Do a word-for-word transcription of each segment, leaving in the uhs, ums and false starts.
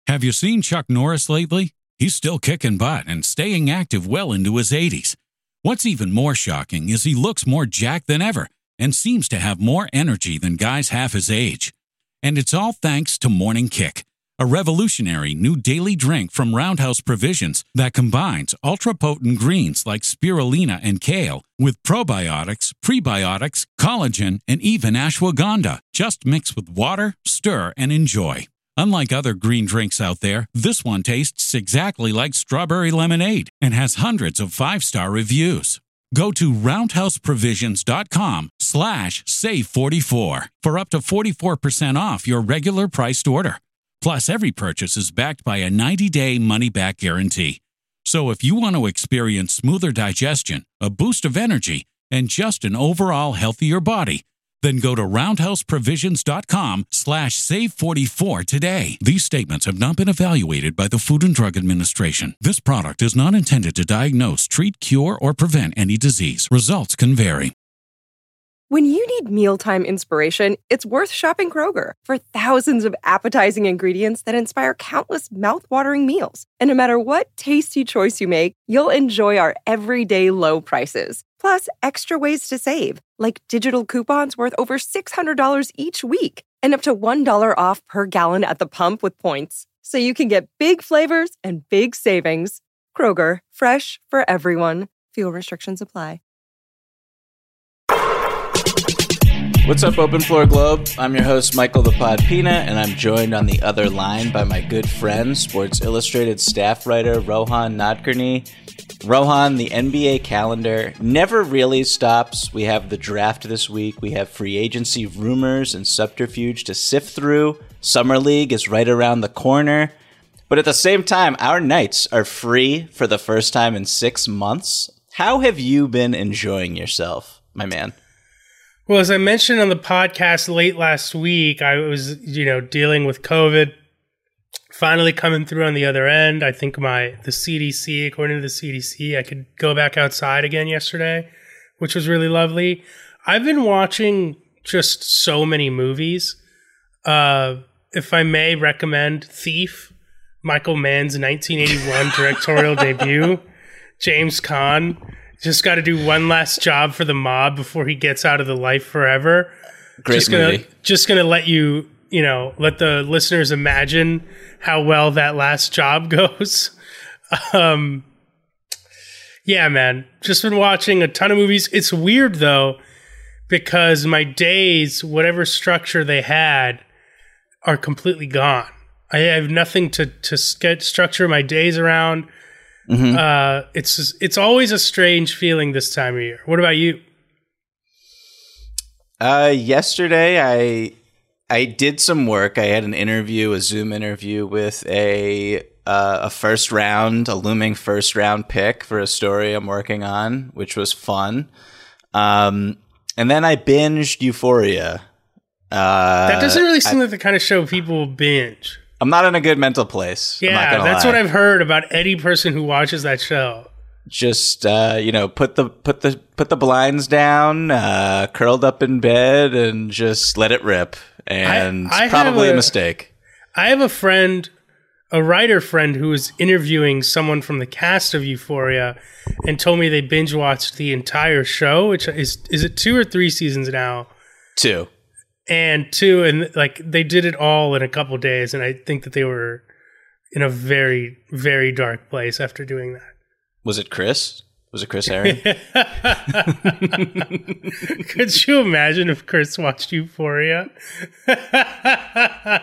Have you seen Chuck Norris lately? He's still kicking butt and staying active well into his eighties. What's even more shocking is he looks more jacked than ever and seems to have more energy than guys half his age. And it's all thanks to Morning Kick, a revolutionary new daily drink from Roundhouse Provisions that combines ultra-potent greens like spirulina and kale with probiotics, prebiotics, collagen, and even ashwagandha. Just mix with water, stir, and enjoy. Unlike other green drinks out there, this one tastes exactly like strawberry lemonade and has hundreds of five-star reviews. Go to roundhouseprovisions.com slash save44 for up to forty-four percent off your regular priced order. Plus, every purchase is backed by a ninety-day money-back guarantee. So if you want to experience smoother digestion, a boost of energy, and just an overall healthier body, then go to roundhouseprovisions.com slash save44 today. These statements have not been evaluated by the Food and Drug Administration. This product is not intended to diagnose, treat, cure, or prevent any disease. Results can vary. When you need mealtime inspiration, it's worth shopping Kroger for thousands of appetizing ingredients that inspire countless mouth-watering meals. And no matter what tasty choice you make, you'll enjoy our everyday low prices. Plus, extra ways to save, like digital coupons worth over six hundred dollars each week and up to one dollar off per gallon at the pump with points. So you can get big flavors and big savings. Kroger, fresh for everyone. Fuel restrictions apply. What's up, Open Floor Globe? I'm your host, Michael the Pod Pina, and I'm joined on the other line by my good friend, Sports Illustrated staff writer Rohan Nadkarni. Rohan, the N B A calendar never really stops. We have the draft this week. We have free agency rumors and subterfuge to sift through. Summer League is right around the corner. But at the same time, our nights are free for the first time in six months. How have you been enjoying yourself, my man? Well, as I mentioned on the podcast late last week, I was, you know, dealing with COVID, finally coming through on the other end. I think my the C D C, according to the C D C, I could go back outside again yesterday, which was really lovely. I've been watching just so many movies. Uh, if I may recommend Thief, Michael Mann's nineteen eighty-one directorial debut. James Caan just got to do one last job for the mob before he gets out of the life forever. Great just gonna, movie. Just going to let you, you know, let the listeners imagine how well that last job goes. Um, yeah, man. Just been watching a ton of movies. It's weird, though, because my days, whatever structure they had, are completely gone. I have nothing to, to get, structure my days around. Mm-hmm. Uh, it's it's always a strange feeling this time of year. What about you? Uh, yesterday, I I did some work. I had an interview, a Zoom interview with a uh, a first round, a looming first round pick for a story I'm working on, which was fun. Um, and then I binged Euphoria. Uh, that doesn't really seem I, like the kind of show people binge. I'm not in a good mental place. Yeah, that's lie. what I've heard about any person who watches that show. Just uh, you know, put the put the put the blinds down, uh, curled up in bed, and just let it rip. And I, I probably a, a mistake. I have a friend, a writer friend, who was interviewing someone from the cast of Euphoria, and told me they binge watched the entire show. Which is is it two or three seasons now? Two. And two, and like they did it all in a couple of days, and I think that they were in a very, very dark place after doing that. Was it Chris? Was it Chris Aaron? Could you imagine if Chris watched Euphoria? uh,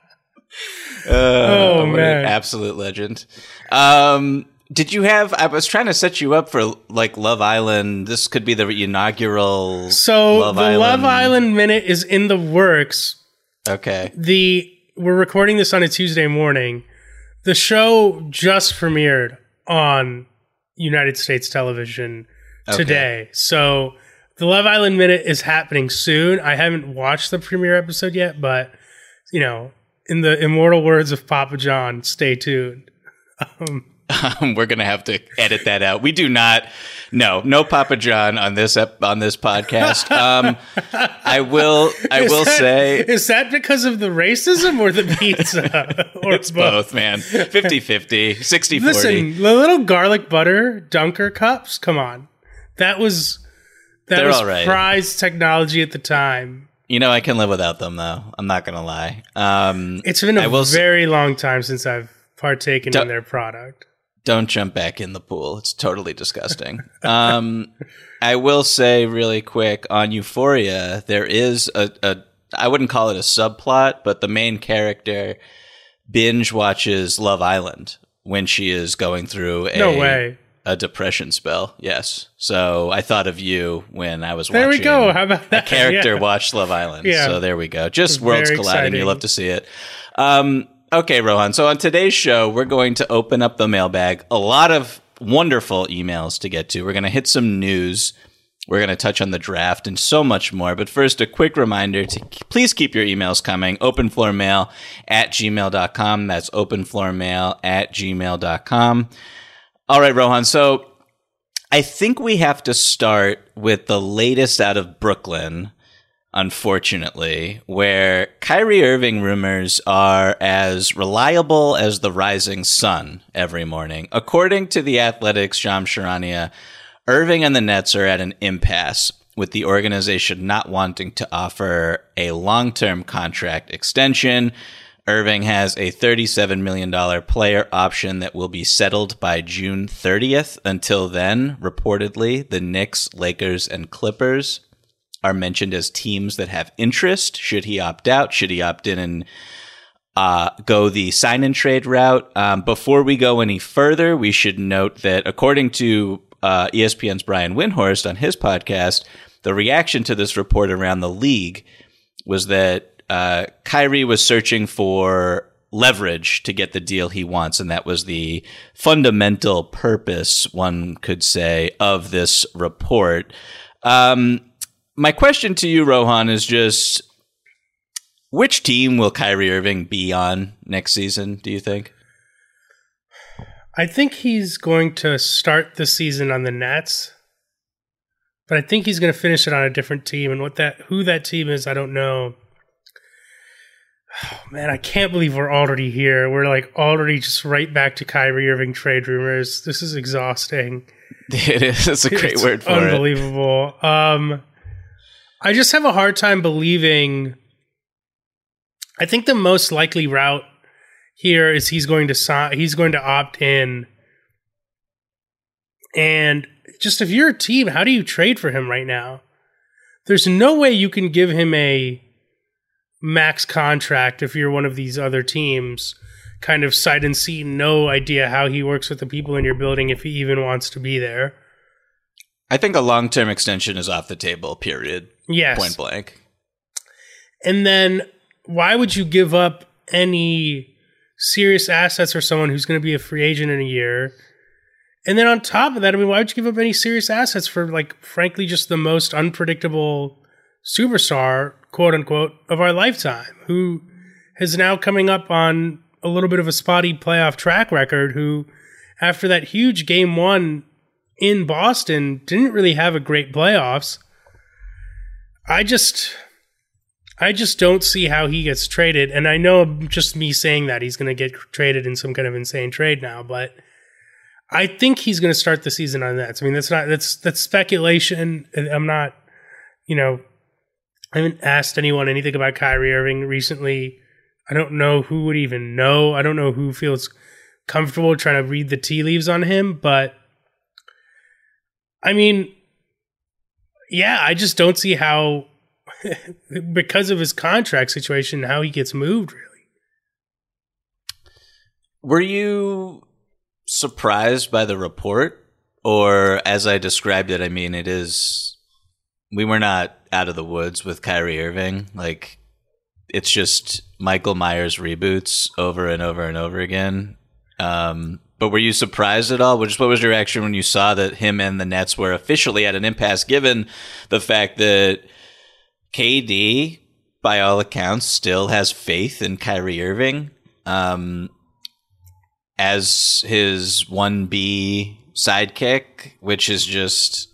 oh man, absolute legend. Um, Did you have, I was trying to set you up for like Love Island. This could be the inaugural So Love the Island. Love Island Minute is in the works. Okay. The We're recording this on a Tuesday morning. The show just premiered on United States television today. Okay. So the Love Island Minute is happening soon. I haven't watched the premiere episode yet, but, you know, in the immortal words of Papa John, stay tuned. Um, Um, we're going to have to edit that out. We do not. No, no Papa John on this ep- on this podcast. Um, I will. I Is will that- say is that because of the racism or the pizza? Or it's both, man. fifty-fifty, sixty forty. Listen, the little garlic butter Dunker cups. Come on, that was that They're was all right. prized technology at the time. You know, I can live without them, though. I'm not going to lie. Um, It's been I a will s- very long time since I've partaken Don't- in their product. Don't jump back in the pool. It's totally disgusting. um, I will say really quick on Euphoria, there is a, a, I wouldn't call it a subplot, but the main character binge watches Love Island when she is going through a, No way. a depression spell. Yes. So I thought of you when I was There watching. we go. How about A that? character Yeah. watched Love Island. Yeah. So there we go. Just Very worlds colliding. exciting. You love to see it. Um, Okay, Rohan. So on today's show, we're going to open up the mailbag. A lot of wonderful emails to get to. We're going to hit some news. We're going to touch on the draft and so much more. But first, a quick reminder to please keep your emails coming. openfloormail at gmail dot com. That's openfloormail at gmail dot com. All right, Rohan. So I think we have to start with the latest out of Brooklyn, unfortunately, where Kyrie Irving rumors are as reliable as the rising sun every morning. According to The Athletic's Shams Charania, Irving and the Nets are at an impasse, with the organization not wanting to offer a long-term contract extension. Irving has a thirty-seven million dollars player option that will be settled by June thirtieth. Until then, reportedly, the Knicks, Lakers, and Clippers are mentioned as teams that have interest. Should he opt out? Should he opt in and uh, go the sign and trade route? Um, before we go any further, we should note that according to uh, E S P N's Brian Windhorst on his podcast, the reaction to this report around the league was that uh, Kyrie was searching for leverage to get the deal he wants, and that was the fundamental purpose, one could say, of this report. Um, My question to you, Rohan, is just which team will Kyrie Irving be on next season, do you think? I think he's going to start the season on the Nets, but I think he's going to finish it on a different team. And what that who that team is, I don't know. Oh, man, I can't believe we're already here. We're like already just right back to Kyrie Irving trade rumors. This is exhausting. It is. It's a great It's word for unbelievable. it. Um, I just have a hard time believing. I think the most likely route here is he's going to sign, he's going to opt in. And just if you're a team, how do you trade for him right now? There's no way you can give him a max contract if you're one of these other teams, kind of sight and see, no idea how he works with the people in your building, if he even wants to be there. I think a long-term extension is off the table, period. Yes. Point blank. And then why would you give up any serious assets for someone who's going to be a free agent in a year? And then on top of that, I mean, why would you give up any serious assets for, like, frankly, just the most unpredictable superstar, quote unquote, of our lifetime, who is now coming up on a little bit of a spotty playoff track record, who, after that huge game one in Boston, didn't really have a great playoffs. I just, I just don't see how he gets traded. And I know just me saying that he's going to get traded in some kind of insane trade now, but I think he's going to start the season on that. I mean, that's not, that's, that's speculation. I'm not, you know, I haven't asked anyone anything about Kyrie Irving recently. I don't know who would even know. I don't know who feels comfortable trying to read the tea leaves on him, but I mean, yeah, I just don't see how, because of his contract situation, how he gets moved, really. Were you surprised by the report? Or as I described it, I mean, it is, we were not out of the woods with Kyrie Irving. Like, it's just Michael Myers reboots over and over and over again. Um, but were you surprised at all? What was your reaction when you saw that him and the Nets were officially at an impasse, given the fact that K D, by all accounts, still has faith in Kyrie Irving? Um, as his one B sidekick, which is just,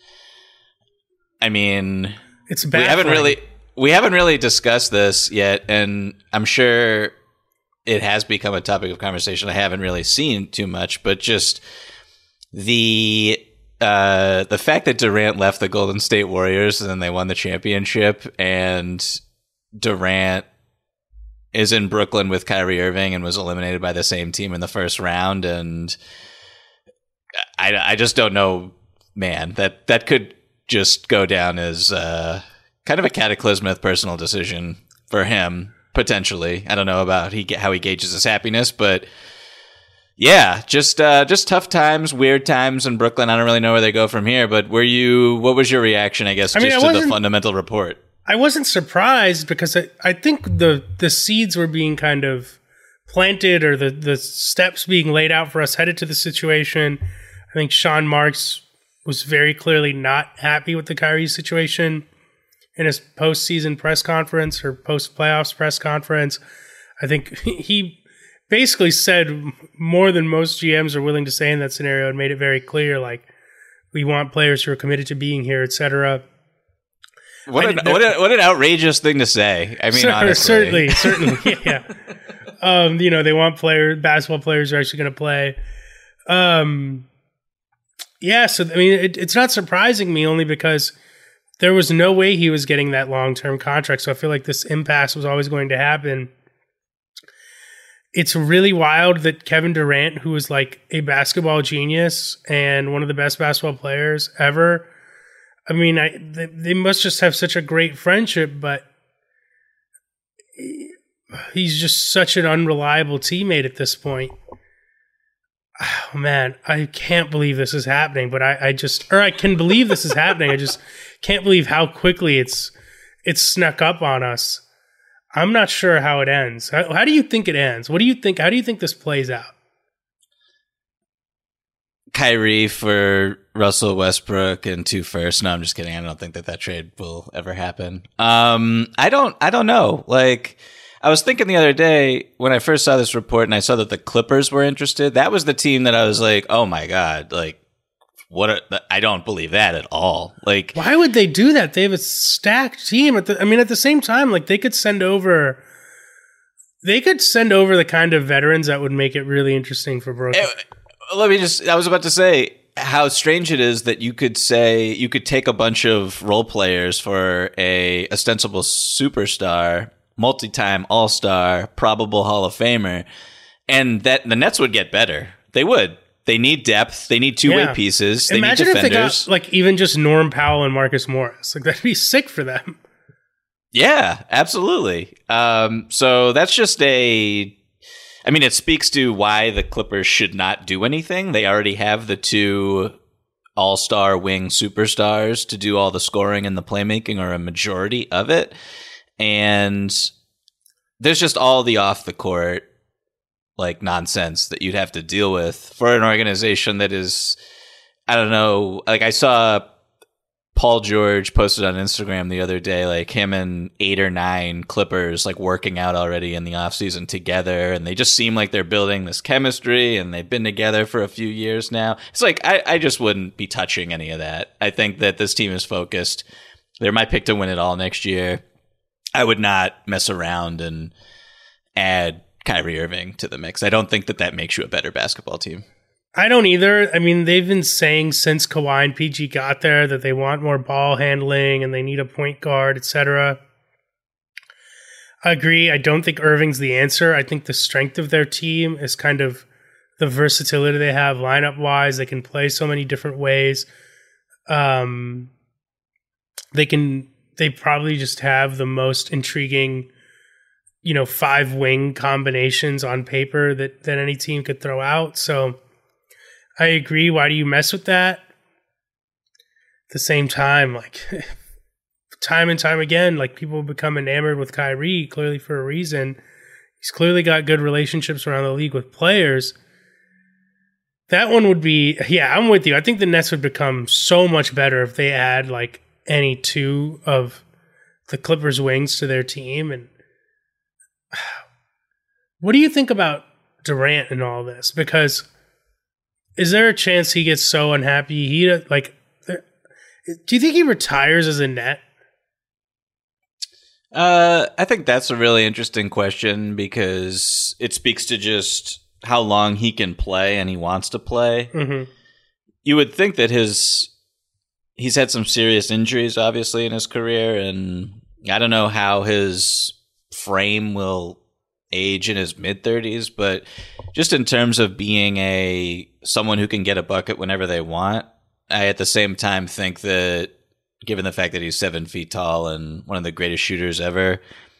I mean, it's we haven't baffling. really we haven't really discussed this yet, and I'm sure it has become a topic of conversation. I haven't really seen too much, but just the uh, the fact that Durant left the Golden State Warriors and then they won the championship, and Durant is in Brooklyn with Kyrie Irving and was eliminated by the same team in the first round. And I, I just don't know, man, that, that could just go down as uh, kind of a cataclysmic personal decision for him, potentially. I don't know about he how he gauges his happiness, but yeah, just uh, just tough times, weird times in Brooklyn. I don't really know where they go from here, but were you, what was your reaction, I guess, I mean, just I to the fundamental report? I wasn't surprised because I, I think the the seeds were being kind of planted, or the, the steps being laid out for us headed to the situation. I think Sean Marks was very clearly not happy with the Kyrie situation in his postseason press conference or post-playoffs press conference. I think he basically said more than most G Ms are willing to say in that scenario, and made it very clear, like, we want players who are committed to being here, et cetera. What an, what, a, what an outrageous thing to say. I mean, Cer- honestly. Certainly, certainly, yeah. Um, you know, they want players, basketball players who are actually going to play. Um, yeah, so, I mean, it, it's not surprising me, only because there was no way he was getting that long-term contract, so I feel like this impasse was always going to happen. It's really wild that Kevin Durant, who was like a basketball genius and one of the best basketball players ever, I mean, I, they, they must just have such a great friendship, but he's just such an unreliable teammate at this point. Oh, man, I can't believe this is happening, but I, I just, or I can believe this is happening. I just can't believe how quickly it's it's snuck up on us. I'm not sure how it ends. How, how do you think it ends? What do you think? How do you think this plays out? Kyrie for Russell Westbrook and two first. No, I'm just kidding. I don't think that that trade will ever happen. Um, I don't, I don't know. Like, I was thinking the other day when I first saw this report and I saw that the Clippers were interested. That was the team that I was like, oh my God, like, what? Are, I don't believe that at all. Like, why would they do that? They have a stacked team. At the, I mean, at the same time, like, they could send over, they could send over the kind of veterans that would make it really interesting for Brooklyn. It, Let me just, I was about to say how strange it is that you could say, you could take a bunch of role players for a ostensible superstar, multi-time all-star, probable Hall of Famer, and that the Nets would get better. They would. They need depth. They need two-way Yeah. pieces. They Imagine need if they defenders. got, like, even just Norm Powell and Marcus Morris. Like, that'd be sick for them. Yeah, absolutely. Um, so that's just a, I mean, it speaks to why the Clippers should not do anything. They already have the two all-star wing superstars to do all the scoring and the playmaking, or a majority of it. And there's just all the off-the-court, like, nonsense that you'd have to deal with for an organization that is, I don't know, like, I saw Paul George posted on Instagram the other day, like, him and eight or nine Clippers, like, working out already in the offseason together, and they just seem like they're building this chemistry, and they've been together for a few years now. It's like, I, I just wouldn't be touching any of that. I think that this team is focused. They're my pick to win it all next year. I would not mess around and add Kyrie Irving to the mix. I don't think that that makes you a better basketball team. I don't either. I mean, they've been saying since Kawhi and P G got there that they want more ball handling and they need a point guard, et cetera. I agree. I don't think Irving's the answer. I think the strength of their team is kind of the versatility they have lineup-wise. They can play so many different ways. Um, they can. They probably just have the most intriguing, you know, five wing combinations on paper that, that any team could throw out. So I agree. Why do you mess with that? At the same time, like, time and time again, like, people become enamored with Kyrie, clearly for a reason. He's clearly got good relationships around the league with players. That one would be, yeah, I'm with you. I think the Nets would become so much better if they add, like, any two of the Clippers wings to their team. And what do you think about Durant in all this? Because is there a chance he gets so unhappy he like? Do you think he retires as a Net? Uh, I think that's a really interesting question because it speaks to just how long he can play and he wants to play. Mm-hmm. You would think that his he's had some serious injuries, obviously, in his career, and I don't know how his frame will age in his mid thirties, but just in terms of being a someone who can get a bucket whenever they want, I at the same time think that given the fact that he's seven feet tall and one of the greatest shooters ever,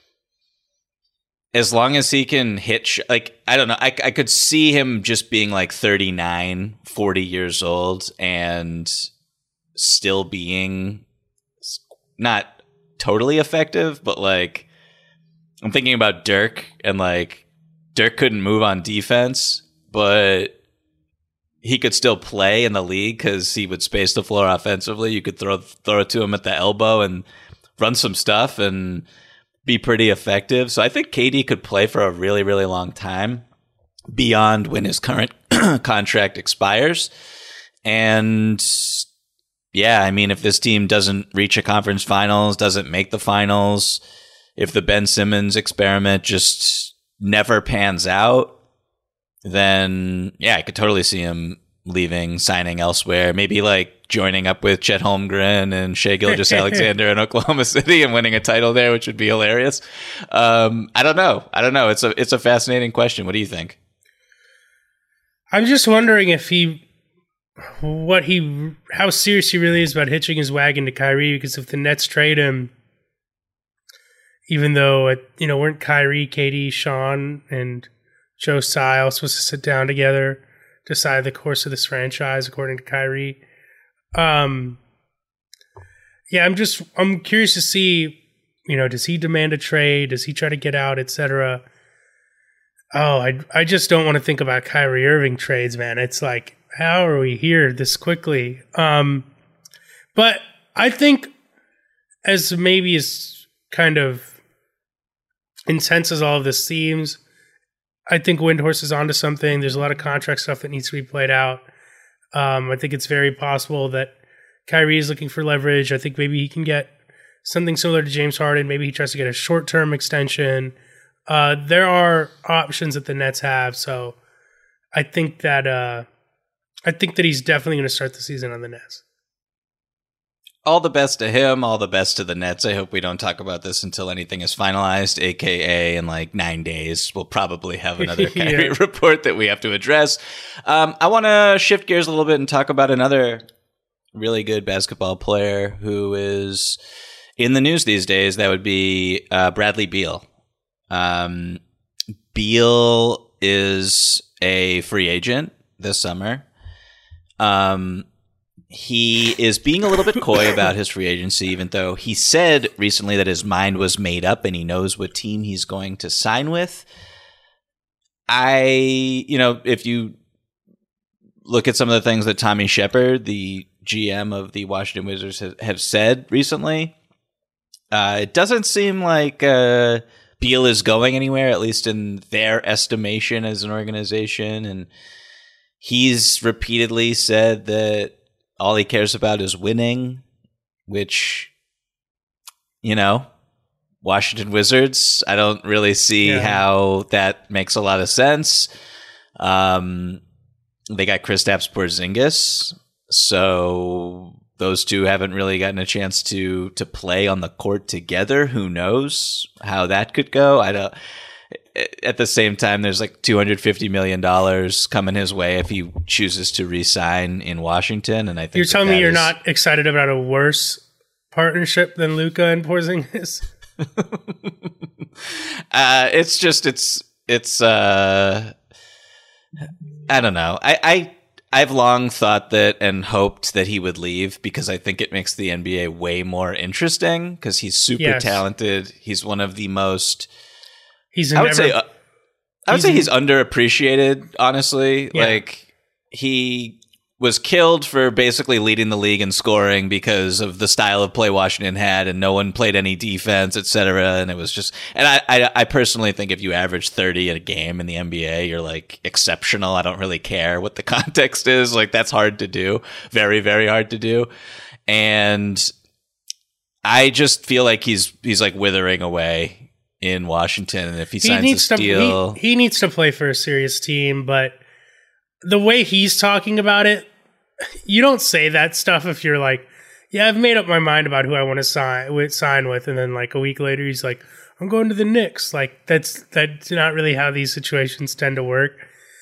as long as he can hit, sh- like, I don't know, I, I could see him just being like thirty-nine, forty years old and still being not totally effective, but like, I'm thinking about Dirk, and like, Dirk couldn't move on defense, but he could still play in the league because he would space the floor offensively. You could throw throw it to him at the elbow and run some stuff and be pretty effective. So I think K D could play for a really, really long time beyond when his current contract expires. And yeah, I mean, if this team doesn't reach a conference finals, doesn't make the finals, if the Ben Simmons experiment just never pans out, then yeah, I could totally see him leaving, signing elsewhere, maybe like joining up with Chet Holmgren and Shai Gilgeous-Alexander in Oklahoma City and winning a title there, which would be hilarious. Um, I don't know. I don't know. It's a it's a fascinating question. What do you think? I'm just wondering if he, what he, how serious he really is about hitching his wagon to Kyrie. Because if the Nets trade him, even though it, you know, weren't Kyrie, K D, Sean, and Joe Tsai all supposed to sit down together, decide the course of this franchise according to Kyrie. Um, yeah, I'm just I'm curious to see, you know, does he demand a trade? Does he try to get out, et cetera? Oh, I I just don't want to think about Kyrie Irving trades, man. It's like, how are we here this quickly? Um, but I think as maybe as kind of intense as all of this seems, I think Windhorst is onto something. There's a lot of contract stuff that needs to be played out. Um, I think it's very possible that Kyrie is looking for leverage. I think maybe he can get something similar to James Harden. Maybe he tries to get a short-term extension. Uh, there are options that the Nets have, so I think that uh, I think that he's definitely going to start the season on the Nets. All the best to him. All the best to the Nets. I hope we don't talk about this until anything is finalized, a k a in like nine days. We'll probably have another Kyrie yeah. report that we have to address. Um, I want to shift gears a little bit and talk about another really good basketball player who is in the news these days. That would be uh, Bradley Beal. Um, Beal is a free agent this summer. Um, He is being a little bit coy about his free agency, even though he said recently that his mind was made up and he knows what team he's going to sign with. I, you know, if you look at some of the things that Tommy Shepard, the G M of the Washington Wizards, have, have said recently, uh, it doesn't seem like uh, Beal is going anywhere, at least in their estimation as an organization. And he's repeatedly said that all he cares about is winning, which, you know, Washington Wizards, I don't really see yeah. how that makes a lot of sense. Um, they got Kristaps Porzingis, so those two haven't really gotten a chance to to play on the court together. Who knows how that could go? I don't. At the same time, there's like two hundred fifty million dollars coming his way if he chooses to re-sign in Washington. And I think you're telling that me you're is... not excited about a worse partnership than Luka and Porzingis? uh, it's just it's it's uh, I don't know. I, I I've long thought that and hoped that he would leave because I think it makes the N B A way more interesting because he's super yes. talented. He's one of the most. He's I would never, say uh, I would he's say in, he's underappreciated, honestly. Yeah. Like he was killed for basically leading the league in scoring because of the style of play Washington had, and no one played any defense, et cetera. And it was just, and I, I, I personally think if you average thirty a game in the N B A, you're like exceptional. I don't really care what the context is. Like, that's hard to do. Very, very hard to do. And I just feel like he's, he's like withering away in Washington. And if he, he signs needs this deal, to, he, he needs to play for a serious team, but the way he's talking about it, you don't say that stuff if you're like, yeah, I've made up my mind about who I want to sign with, sign with, and then like a week later, he's like, I'm going to the Knicks. Like, that's that's not really how these situations tend to work.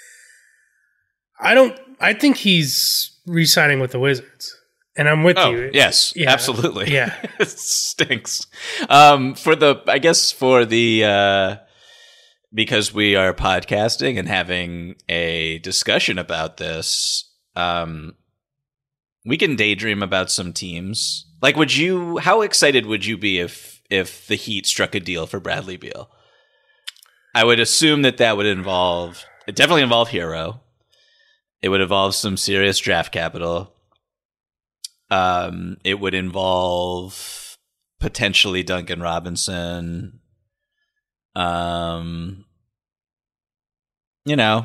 I don't. I think he's re-signing with the Wizards, and I'm with oh, you. Yes, yeah, absolutely. Yeah, it stinks. Um, for the, I guess for the. Uh, because we are podcasting and having a discussion about this. Um, we can daydream about some teams. Like, would you? How excited would you be if if the Heat struck a deal for Bradley Beal? I would assume that that would involve. It definitely involve Hero. It would involve some serious draft capital. Um, it would involve potentially Duncan Robinson. Um, you know.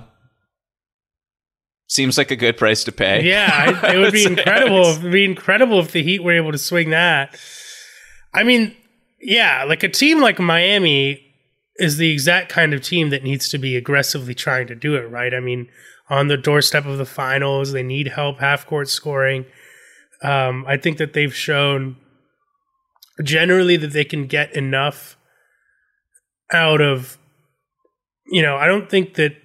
Seems like a good price to pay. Yeah, I, it would be incredible. It would be incredible if the Heat were able to swing that. I mean, yeah, like a team like Miami is the exact kind of team that needs to be aggressively trying to do it, right? I mean, on the doorstep of the finals, they need help half-court scoring. Um, I think that they've shown generally that they can get enough out of, you know, I don't think that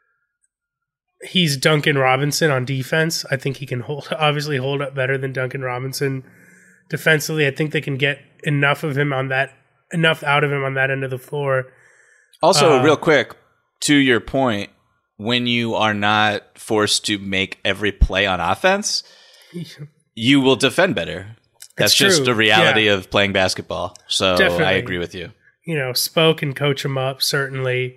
he's Duncan Robinson on defense. I think he can hold, obviously hold up better than Duncan Robinson defensively. I think they can get enough of him on that, enough out of him on that end of the floor. Also, uh, real quick, to your point, when you are not forced to make every play on offense, you will defend better. That's just the reality yeah. of playing basketball. So Definitely. I agree with you. You know, Spo can coach him up, certainly.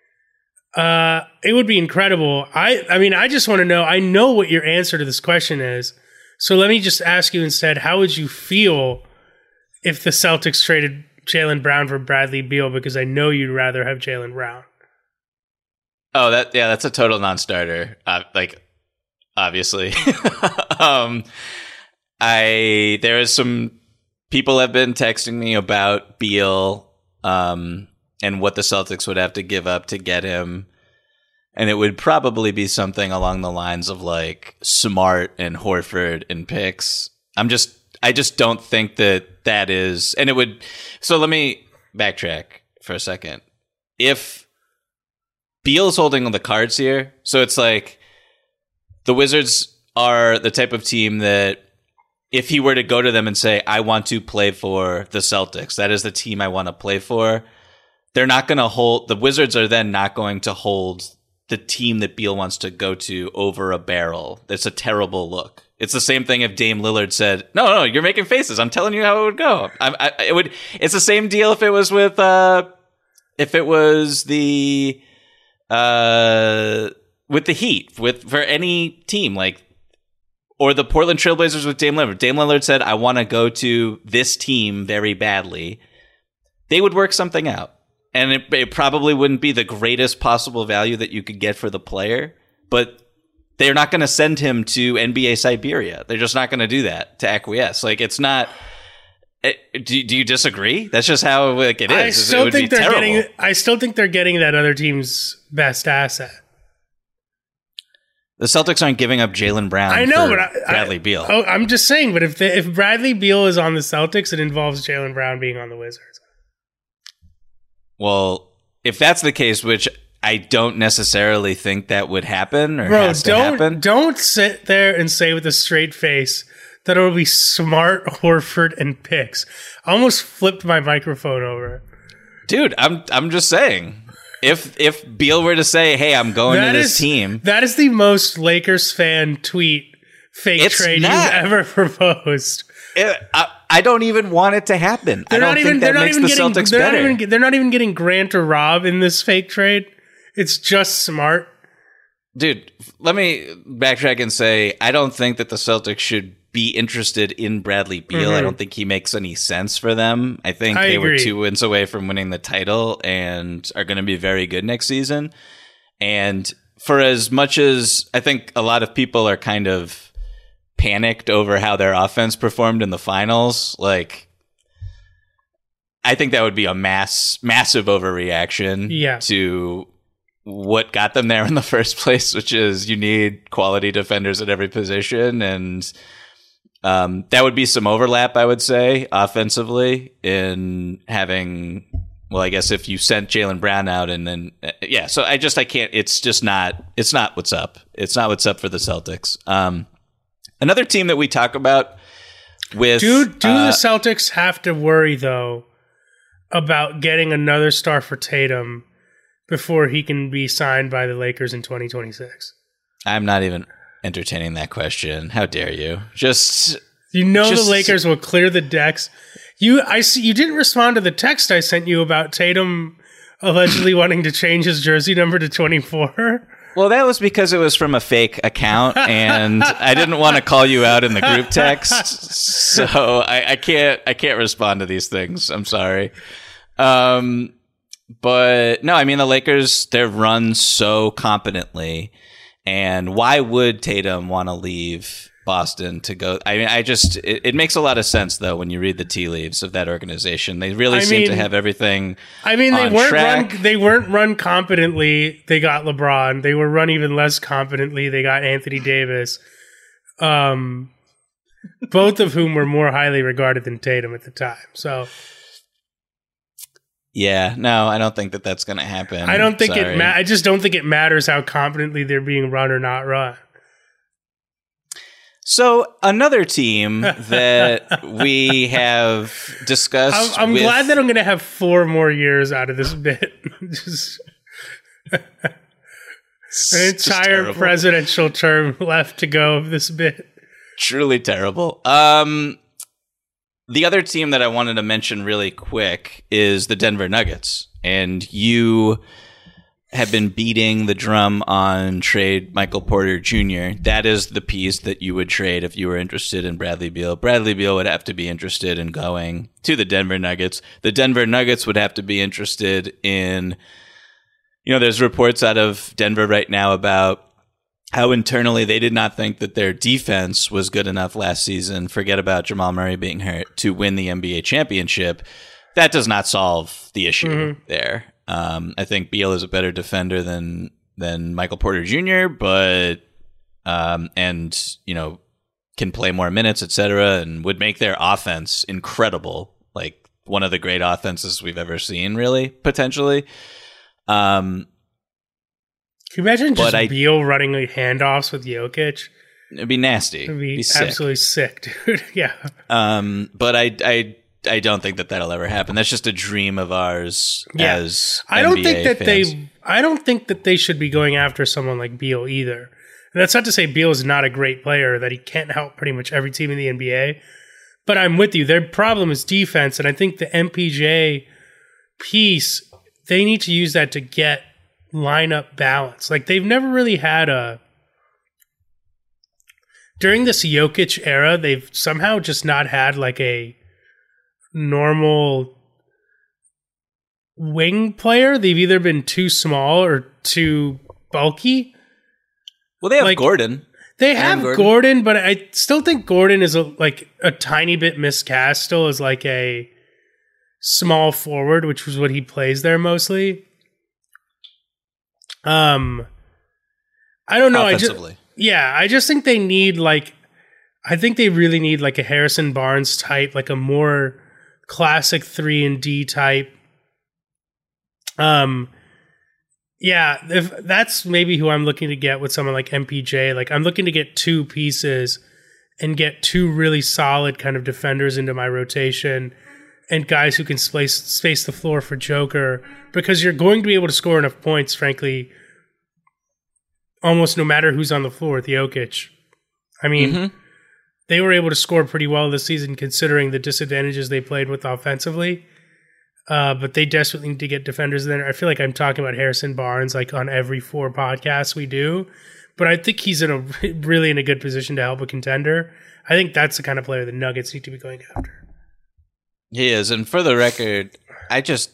Uh, it would be incredible. I, I mean, I just want to know, I know what your answer to this question is. So let me just ask you instead, how would you feel if the Celtics traded Jaylen Brown for Bradley Beal? Because I know you'd rather have Jaylen Brown. Oh, that yeah, that's a total non-starter. Uh, like, obviously. um, I, there is some people have been texting me about Beal, um, and what the Celtics would have to give up to get him. And it would probably be something along the lines of like Smart and Horford and picks. I'm just, I just don't think that that is, and it would, so let me backtrack for a second. If Beal's holding the cards here, so it's like the Wizards are the type of team that if he were to go to them and say, I want to play for the Celtics, that is the team I want to play for. They're not going to hold, the Wizards are then not going to hold the team that Beal wants to go to over a barrel. It's a terrible look. It's the same thing if Dame Lillard said, no, no, you're making faces. I'm telling you how it would go. I, I, it would, it's the same deal if it was with, uh, if it was the, uh, with the Heat, with, for any team, like, or the Portland Trailblazers with Dame Lillard. Dame Lillard said, I want to go to this team very badly. They would work something out. And it, it probably wouldn't be the greatest possible value that you could get for the player, but they're not going to send him to N B A Siberia. They're just not going to do that to acquiesce. Like, it's not. It, do, do you disagree? That's just how like it is. I still it think they're terrible. getting. I still think they're getting that other team's best asset. The Celtics aren't giving up Jaylen Brown. I know, for but I, Bradley I, Beal. Oh, I'm just saying. But if the, if Bradley Beal is on the Celtics, it involves Jaylen Brown being on the Wizards. Well, if that's the case, which I don't necessarily think that would happen or Bro, has to don't, happen. Don't sit there and say with a straight face that it'll be Smart, Horford, and picks. I almost flipped my microphone over. Dude, I'm I'm just saying. If if Beal were to say, hey, I'm going that to this is, team. That is the most Lakers fan tweet fake it's trade not. you've ever proposed. It, I, I don't even want it to happen. They're I don't not think even, that they're makes not the even getting, Celtics they're better. Not even, they're not even getting Grant or Rob in this fake trade. It's just Smart. dude, let me backtrack and say I don't think that the Celtics should be interested in Bradley Beal. Mm-hmm. I don't think he makes any sense for them. I think I they agree. were two wins away from winning the title and are going to be very good next season. And for as much as I think a lot of people are kind of panicked over how their offense performed in the finals, like I think that would be a mass, massive overreaction yeah. to what got them there in the first place, which is you need quality defenders at every position. And um, that would be some overlap, I would say, offensively in having, well, I guess if you sent Jaylen Brown out and then, uh, yeah, so I just, I can't, it's just not, it's not what's up. It's not what's up for the Celtics. Um, another team that we talk about with. Do, do uh, the Celtics have to worry, though, about getting another star for Tatum before he can be signed by the Lakers in twenty twenty-six? I'm not even entertaining that question. How dare you? Just you know just, the Lakers will clear the decks. You I see you didn't respond to the text I sent you about Tatum allegedly wanting to change his jersey number to twenty-four. Well, that was because it was from a fake account, and I didn't want to call you out in the group text, so I, I can't. I can't respond to these things. I'm sorry, um, but no. I mean, the Lakers, they're run so competently, and why would Tatum want to leave Boston to go? I mean, I just it, it makes a lot of sense though when you read the tea leaves of that organization. They really I seem mean, to have everything. I mean, they on weren't track. run. They weren't run competently. They got LeBron. They were run even less competently. They got Anthony Davis. Um, both of whom were more highly regarded than Tatum at the time. So. Yeah, no, I don't think that that's going to happen. I don't think Sorry. it. Ma- I just don't think it matters how competently they're being run or not run. So another team that we have discussed. I'm, I'm with, glad that I'm going to have four more years out of this bit. Just an entire presidential term left to go of this bit. Truly terrible. Um, the other team that I wanted to mention really quick is the Denver Nuggets, and you have been beating the drum on trade Michael Porter Junior That is the piece that you would trade if you were interested in Bradley Beal. Bradley Beal would have to be interested in going to the Denver Nuggets. The Denver Nuggets would have to be interested in, you know, there's reports out of Denver right now about how internally they did not think that their defense was good enough last season. Forget about Jamal Murray being hurt to win the N B A championship. That does not solve the issue mm-hmm. there. Um, I think Beal is a better defender than than Michael Porter Junior, but um, and you know can play more minutes, et cetera, and would make their offense incredible, like one of the great offenses we've ever seen, really potentially. Um, Can you imagine just I, Beal running like handoffs with Jokic? It'd be nasty. It'd be, it'd be absolutely sick, sick dude. Yeah. Um, but I I. I don't think that that'll ever happen. That's just a dream of ours yeah. as I don't N B A think that fans. they I don't think that they should be going after someone like Beal either. And that's not to say Beal is not a great player, that he can't help pretty much every team in the N B A. But I'm with you. Their problem is defense, and I think the M P J piece, they need to use that to get lineup balance. Like they've never really had a during this Jokic era, they've somehow just not had like a normal wing player. They've either been too small or too bulky. Well, they have like, Gordon. They have Gordon. Gordon, but I still think Gordon is a, like a tiny bit miscast still as like a small forward, which was what he plays there mostly. Um, I don't know. I just, yeah, I just think they need like, I think they really need like a Harrison Barnes type, like a more classic three and D type. Um, yeah, if that's maybe who I'm looking to get with someone like M P J. Like I'm looking to get two pieces and get two really solid kind of defenders into my rotation and guys who can space space the floor for Joker, because you're going to be able to score enough points, frankly, almost no matter who's on the floor with Jokic. I mean, mm-hmm. they were able to score pretty well this season considering the disadvantages they played with offensively. Uh, but they desperately need to get defenders in there. I feel like I'm talking about Harrison Barnes like on every four podcasts we do, but I think he's in a really in a good position to help a contender. I think that's the kind of player the Nuggets need to be going after. He is, and for the record, I just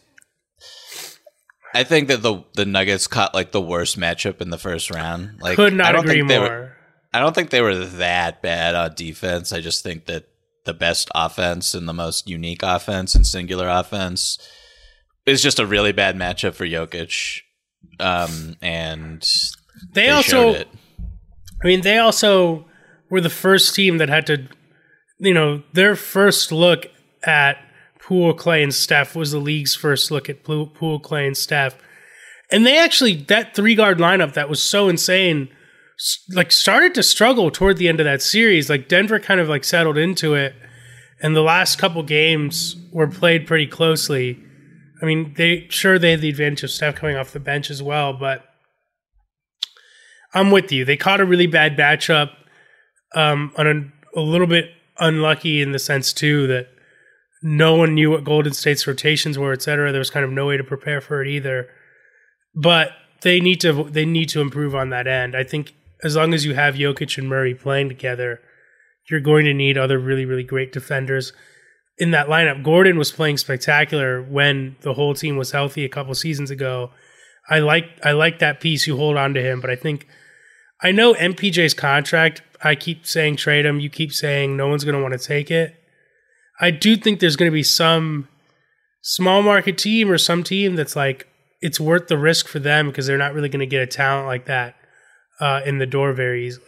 I think that the the Nuggets caught like the worst matchup in the first round. Like, Could not I don't agree think they more. Were, I don't think they were that bad on defense. I just think that the best offense and the most unique offense and singular offense is just a really bad matchup for Jokic. Um, and they, they also, showed it. I mean, they also were the first team that had to, you know, their first look at Poole, Clay, and Steph was the league's first look at Poole, Clay, and Steph. And they actually, that three-guard lineup that was so insane, like started to struggle toward the end of that series. Like Denver kind of like settled into it, and the last couple games were played pretty closely. I mean, they sure they had the advantage of Steph coming off the bench as well, but I'm with you. They caught a really bad matchup, um, on a, a little bit unlucky in the sense too that no one knew what Golden State's rotations were, et cetera. There was kind of no way to prepare for it either. But they need to they need to improve on that end. I think as long as you have Jokic and Murray playing together, you're going to need other really, really great defenders in that lineup. Gordon was playing spectacular when the whole team was healthy a couple seasons ago. I like I like that piece. You hold on to him, but I think I know M P J's contract. I keep saying trade him. You keep saying no one's going to want to take it. I do think there's going to be some small market team or some team that's like it's worth the risk for them because they're not really going to get a talent like that uh, in the door very easily.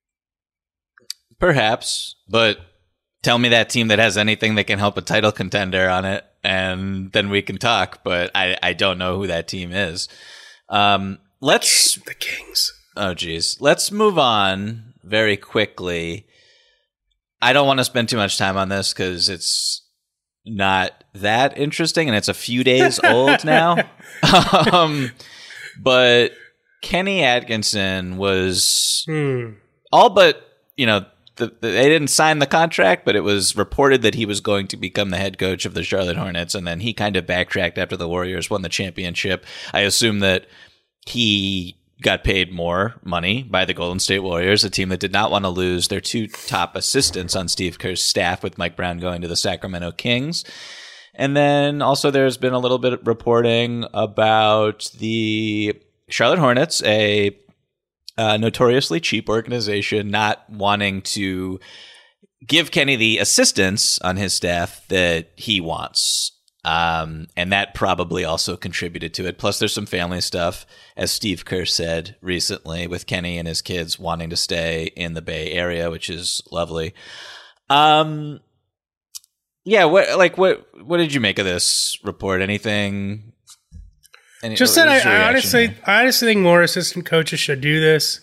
Perhaps, but tell me that team that has anything that can help a title contender on it, and then we can talk. But I, I don't know who that team is. Um, let's the Kings. Oh, geez. Let's move on very quickly. I don't want to spend too much time on this because it's not that interesting, and it's a few days old now. um, but Kenny Atkinson was Hmm. all but, you know, the, the, they didn't sign the contract, but it was reported that he was going to become the head coach of the Charlotte Hornets, and then he kind of backtracked after the Warriors won the championship. I assume that he got paid more money by the Golden State Warriors, a team that did not want to lose their two top assistants on Steve Kerr's staff, with Mike Brown going to the Sacramento Kings. And then also there's been a little bit of reporting about the Charlotte Hornets, a uh, notoriously cheap organization, not wanting to give Kenny the assistants on his staff that he wants. Um, and that probably also contributed to it. Plus, there's some family stuff, as Steve Kerr said recently, with Kenny and his kids wanting to stay in the Bay Area, which is lovely. Um, yeah, what like what what did you make of this report? Anything? Any, Just that I, I honestly, here? I honestly think more assistant coaches should do this.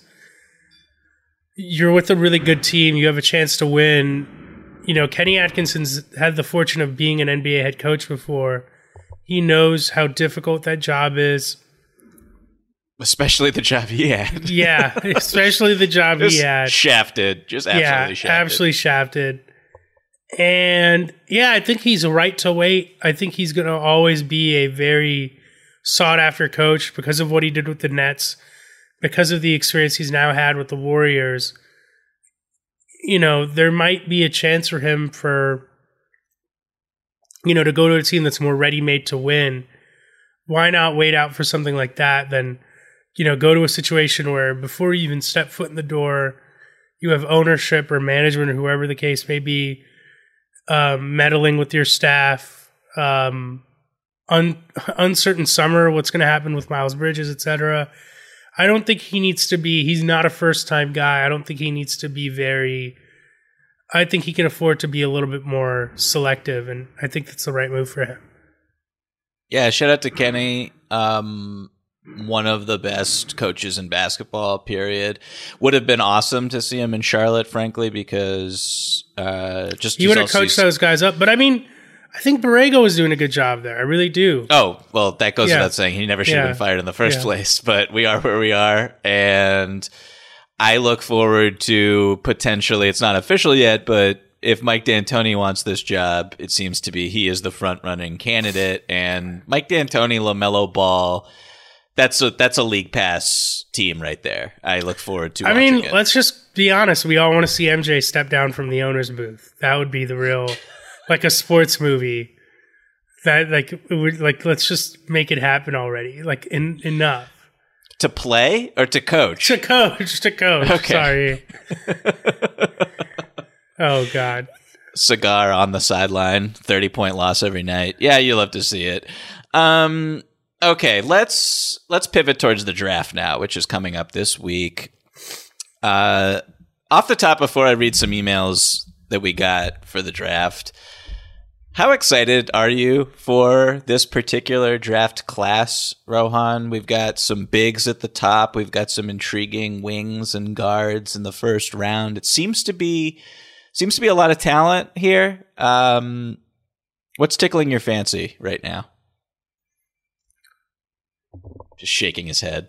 You're with a really good team. You have a chance to win. You know, Kenny Atkinson's had the fortune of being an N B A head coach before. He knows how difficult that job is. Especially the job he had. Yeah, especially the job just he had. Shafted. Just absolutely yeah, shafted. absolutely shafted. And yeah, I think he's right to wait. I think he's going to always be a very sought-after coach because of what he did with the Nets, because of the experience he's now had with the Warriors. You know, there might be a chance for him for, you know, to go to a team that's more ready-made to win. Why not wait out for something like that than, you know, go to a situation where before you even step foot in the door, you have ownership or management or whoever the case may be, um, meddling with your staff, um, un- uncertain summer, what's going to happen with Miles Bridges, et cetera. I don't think he needs to be, he's not a first-time guy. I don't think he needs to be very, I think he can afford to be a little bit more selective, and I think that's the right move for him. Yeah, shout out to Kenny. Um, one of the best coaches in basketball, period. Would have been awesome to see him in Charlotte, frankly, because uh, just he would have coached those guys up. But I mean, I think Borrego was doing a good job there. I really do. Oh, well, that goes Yeah. without saying. He never should have Yeah. been fired in the first Yeah. place, but we are where we are. And I look forward to potentially, it's not official yet, but if Mike D'Antoni wants this job, it seems to be he is the front-running candidate. And Mike D'Antoni, LaMelo Ball, that's a, that's a league pass team right there. I look forward to I watching mean, it. let's just be honest. We all want to see M J step down from the owner's booth. That would be the real, like a sports movie. That like it would like let's just make it happen already. Like in, enough To play or to coach? to coach to coach. Okay. Sorry. Oh God. Cigar on the sideline, thirty point loss every night. Yeah, you love to see it. Um, okay, let's let's pivot towards the draft now, which is coming up this week. Uh, off the top, before I read some emails that we got for the draft, how excited are you for this particular draft class, Rohan? We've got some bigs at the top. We've got some intriguing wings and guards in the first round. It seems to be seems to be a lot of talent here. Um, what's tickling your fancy right now? Just shaking his head.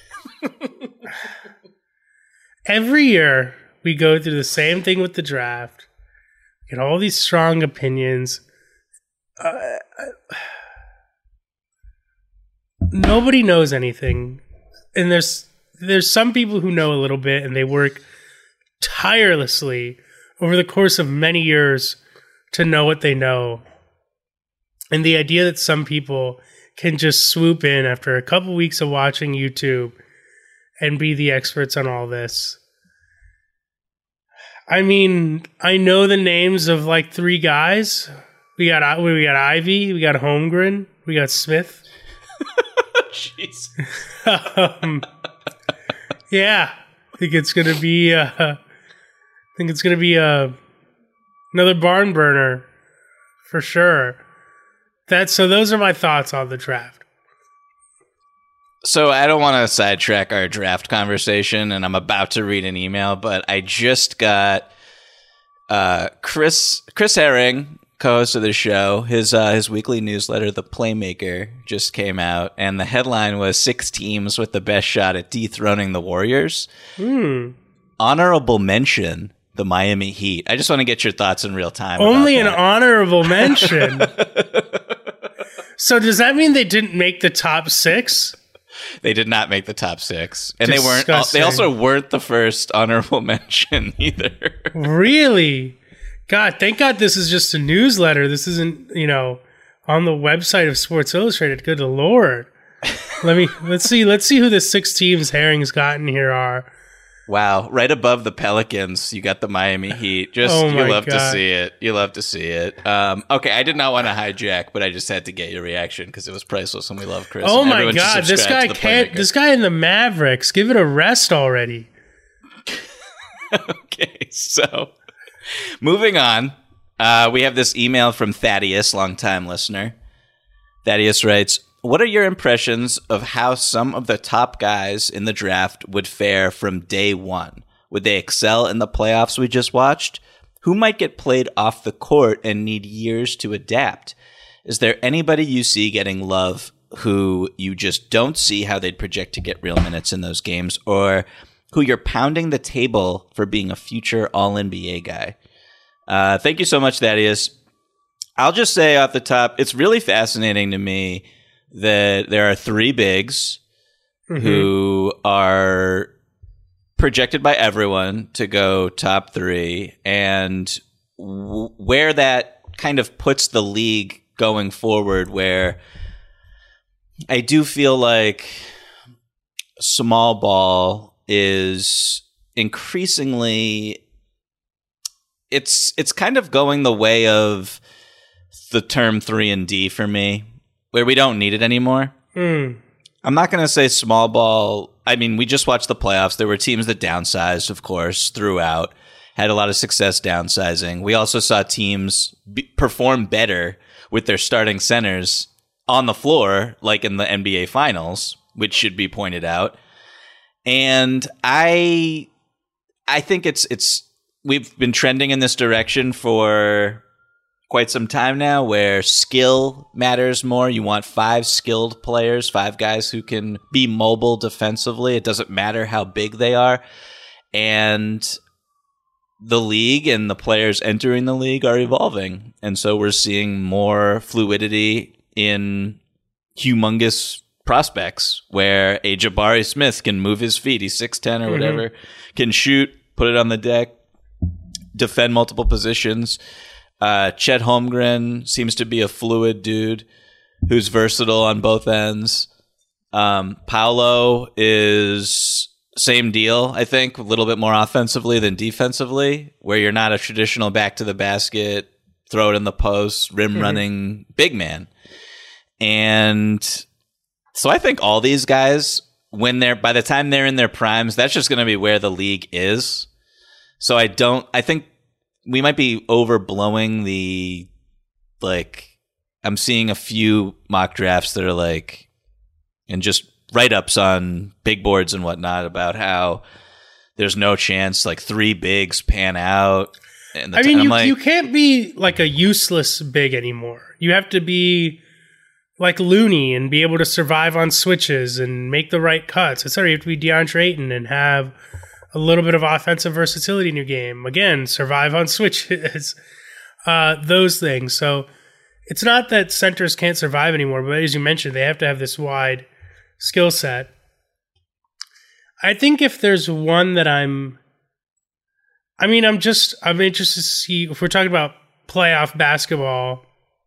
Every year we go through the same thing with the draft. Get all these strong opinions. Uh, nobody knows anything, and there's there's some people who know a little bit, and they work tirelessly over the course of many years to know what they know. And the idea that some people can just swoop in after a couple weeks of watching YouTube and be the experts on all this. I mean, I know the names of like three guys. We got we got Ivy, we got Holmgren, we got Smith. Jeez. um, yeah, I think it's gonna be. Uh, I think it's gonna be uh, another barn burner for sure. That so. Those are my thoughts on the draft. So I don't want to sidetrack our draft conversation, and I'm about to read an email, but I just got uh, Chris Chris Herring, co-host of the show, his uh, his weekly newsletter, The Playmaker, just came out, and the headline was six teams with the best shot at dethroning the Warriors. Hmm. Honorable mention, the Miami Heat. I just want to get your thoughts in real time. Only an about that. honorable mention. So does that mean they didn't make the top six? They did not make the top six, and they weren't. Disgusting. They also weren't the first honorable mention either. Really? God, thank God this is just a newsletter. This isn't, you know, on the website of Sports Illustrated. Good Lord. Let me let's see let's see who the six teams Herring's gotten here are. Wow, right above the Pelicans, you got the Miami Heat. Just Oh you my love to God. see it. You love to see it. Um, okay, I did not want to hijack, but I just had to get your reaction because it was priceless, and we love Chris. Oh and my everyone should God, this subscribe guy to the can't. Playmaker. This guy in the Mavericks, give it a rest already. Okay, so moving on, uh, we have this email from Thaddeus, longtime listener. Thaddeus writes, what are your impressions of how some of the top guys in the draft would fare from day one? Would they excel in the playoffs we just watched? Who might get played off the court and need years to adapt? Is there anybody you see getting love who you just don't see how they'd project to get real minutes in those games, or who you're pounding the table for being a future All N B A guy? Uh, thank you so much, Thaddeus. I'll just say off the top, it's really fascinating to me that there are three bigs mm-hmm. who are projected by everyone to go top three, and w- where that kind of puts the league going forward, where I do feel like small ball is increasingly it's it's kind of going the way of the term three and D for me, where we don't need it anymore. Mm. I'm not going to say small ball. I mean, we just watched the playoffs. There were teams that downsized, of course, throughout, had a lot of success downsizing. We also saw teams be- perform better with their starting centers on the floor, like in the N B A Finals, which should be pointed out. And I, I think it's it's we've been trending in this direction for quite some time now, where skill matters more. You want five skilled players, five guys who can be mobile defensively. It doesn't matter how big they are. And the league and the players entering the league are evolving. And so we're seeing more fluidity in humongous prospects where a Jabari Smith can move his feet. He's six ten or whatever, mm-hmm. can shoot, put it on the deck, defend multiple positions. Uh, Chet Holmgren seems to be a fluid dude who's versatile on both ends. Um, Paolo is same deal, I think, a little bit more offensively than defensively, where you're not a traditional back to the basket, throw it in the post, rim mm-hmm. running big man. And so I think all these guys, when they're by the time they're in their primes, that's just going to be where the league is. So I don't, I think we might be overblowing the, like, I'm seeing a few mock drafts that are like, and just write-ups on big boards and whatnot about how there's no chance like three bigs pan out. And the I mean, t- you, like, you can't be like a useless big anymore. You have to be like Looney and be able to survive on switches and make the right cuts. It's sorry, you have to be DeAndre Ayton and have a little bit of offensive versatility in your game. Again, survive on switches, uh, those things. So it's not that centers can't survive anymore, but as you mentioned, they have to have this wide skill set. I think if there's one that I'm, I mean, I'm just, I'm interested to see, if we're talking about playoff basketball,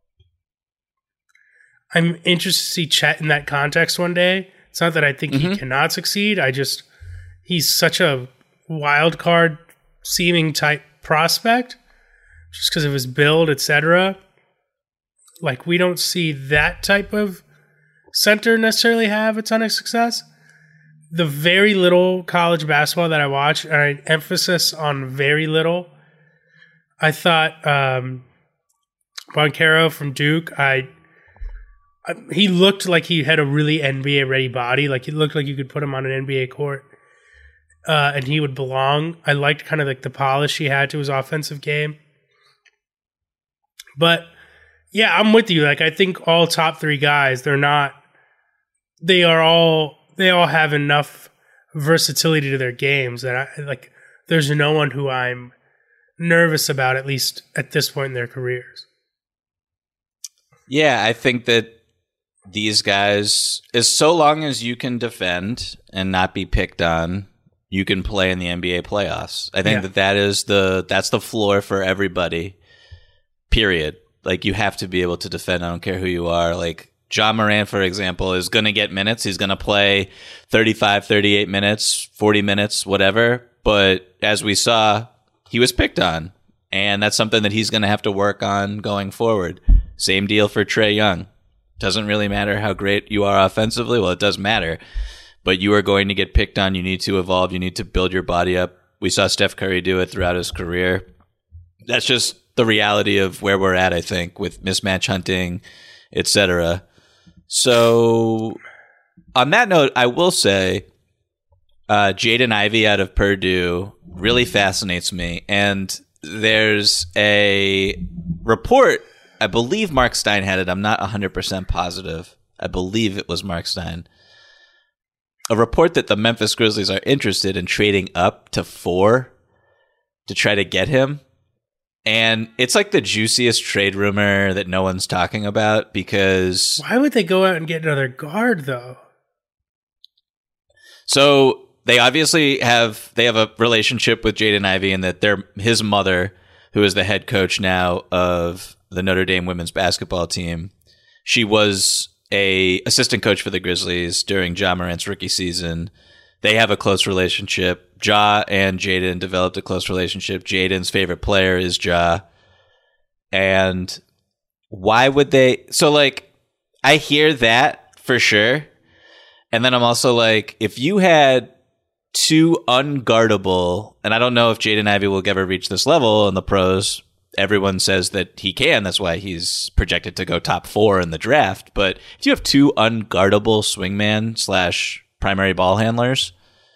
I'm interested to see Chet in that context one day. It's not that I think mm-hmm. he cannot succeed. I just, he's such a wild card seeming type prospect just because of his build, et cetera. Like, we don't see that type of center necessarily have a ton of success. The very little college basketball that I watch, and I emphasis on very little, I thought um, Banchero from Duke, I, I he looked like he had a really N B A ready body. Like, he looked like you could put him on an N B A court uh, and he would belong. I liked kind of like the polish he had to his offensive game. But yeah, I'm with you. Like, I think all top three guys, they're not, they are all, they all have enough versatility to their games that I like, there's no one who I'm nervous about, at least at this point in their careers. Yeah, I think that these guys, as so long as you can defend and not be picked on, you can play in the N B A playoffs. I think yeah. that that is the, that's the floor for everybody, period. Like, you have to be able to defend. I don't care who you are. Like, Ja Morant, for example, is going to get minutes. He's going to play thirty-five, thirty-eight minutes, forty minutes, whatever. But as we saw, he was picked on. And that's something that he's going to have to work on going forward. Same deal for Trae Young. Doesn't really matter how great you are offensively. Well, it does matter. But you are going to get picked on. You need to evolve. You need to build your body up. We saw Steph Curry do it throughout his career. That's just the reality of where we're at, I think, with mismatch hunting, et cetera. So on that note, I will say uh, Jaden Ivey out of Purdue really fascinates me. And there's a report, I believe Mark Stein had it. I'm not one hundred percent positive. I believe it was Mark Stein. A report that the Memphis Grizzlies are interested in trading up to four to try to get him. And it's like the juiciest trade rumor that no one's talking about because... Why would they go out and get another guard, though? So they obviously have they have a relationship with Jaden Ivey and that they're his mother, who is the head coach now of the Notre Dame women's basketball team. She was a assistant coach for the Grizzlies during Ja Morant's rookie season. They have a close relationship. Ja and Jaden developed a close relationship. Jaden's favorite player is Ja. And why would they... So, like, I hear that for sure. And then I'm also like, if you had two unguardable... And I don't know if Jaden Ivey will ever reach this level in the pros. Everyone says that he can. That's why he's projected to go top four in the draft. But if you have two unguardable swingman slash primary ball handlers...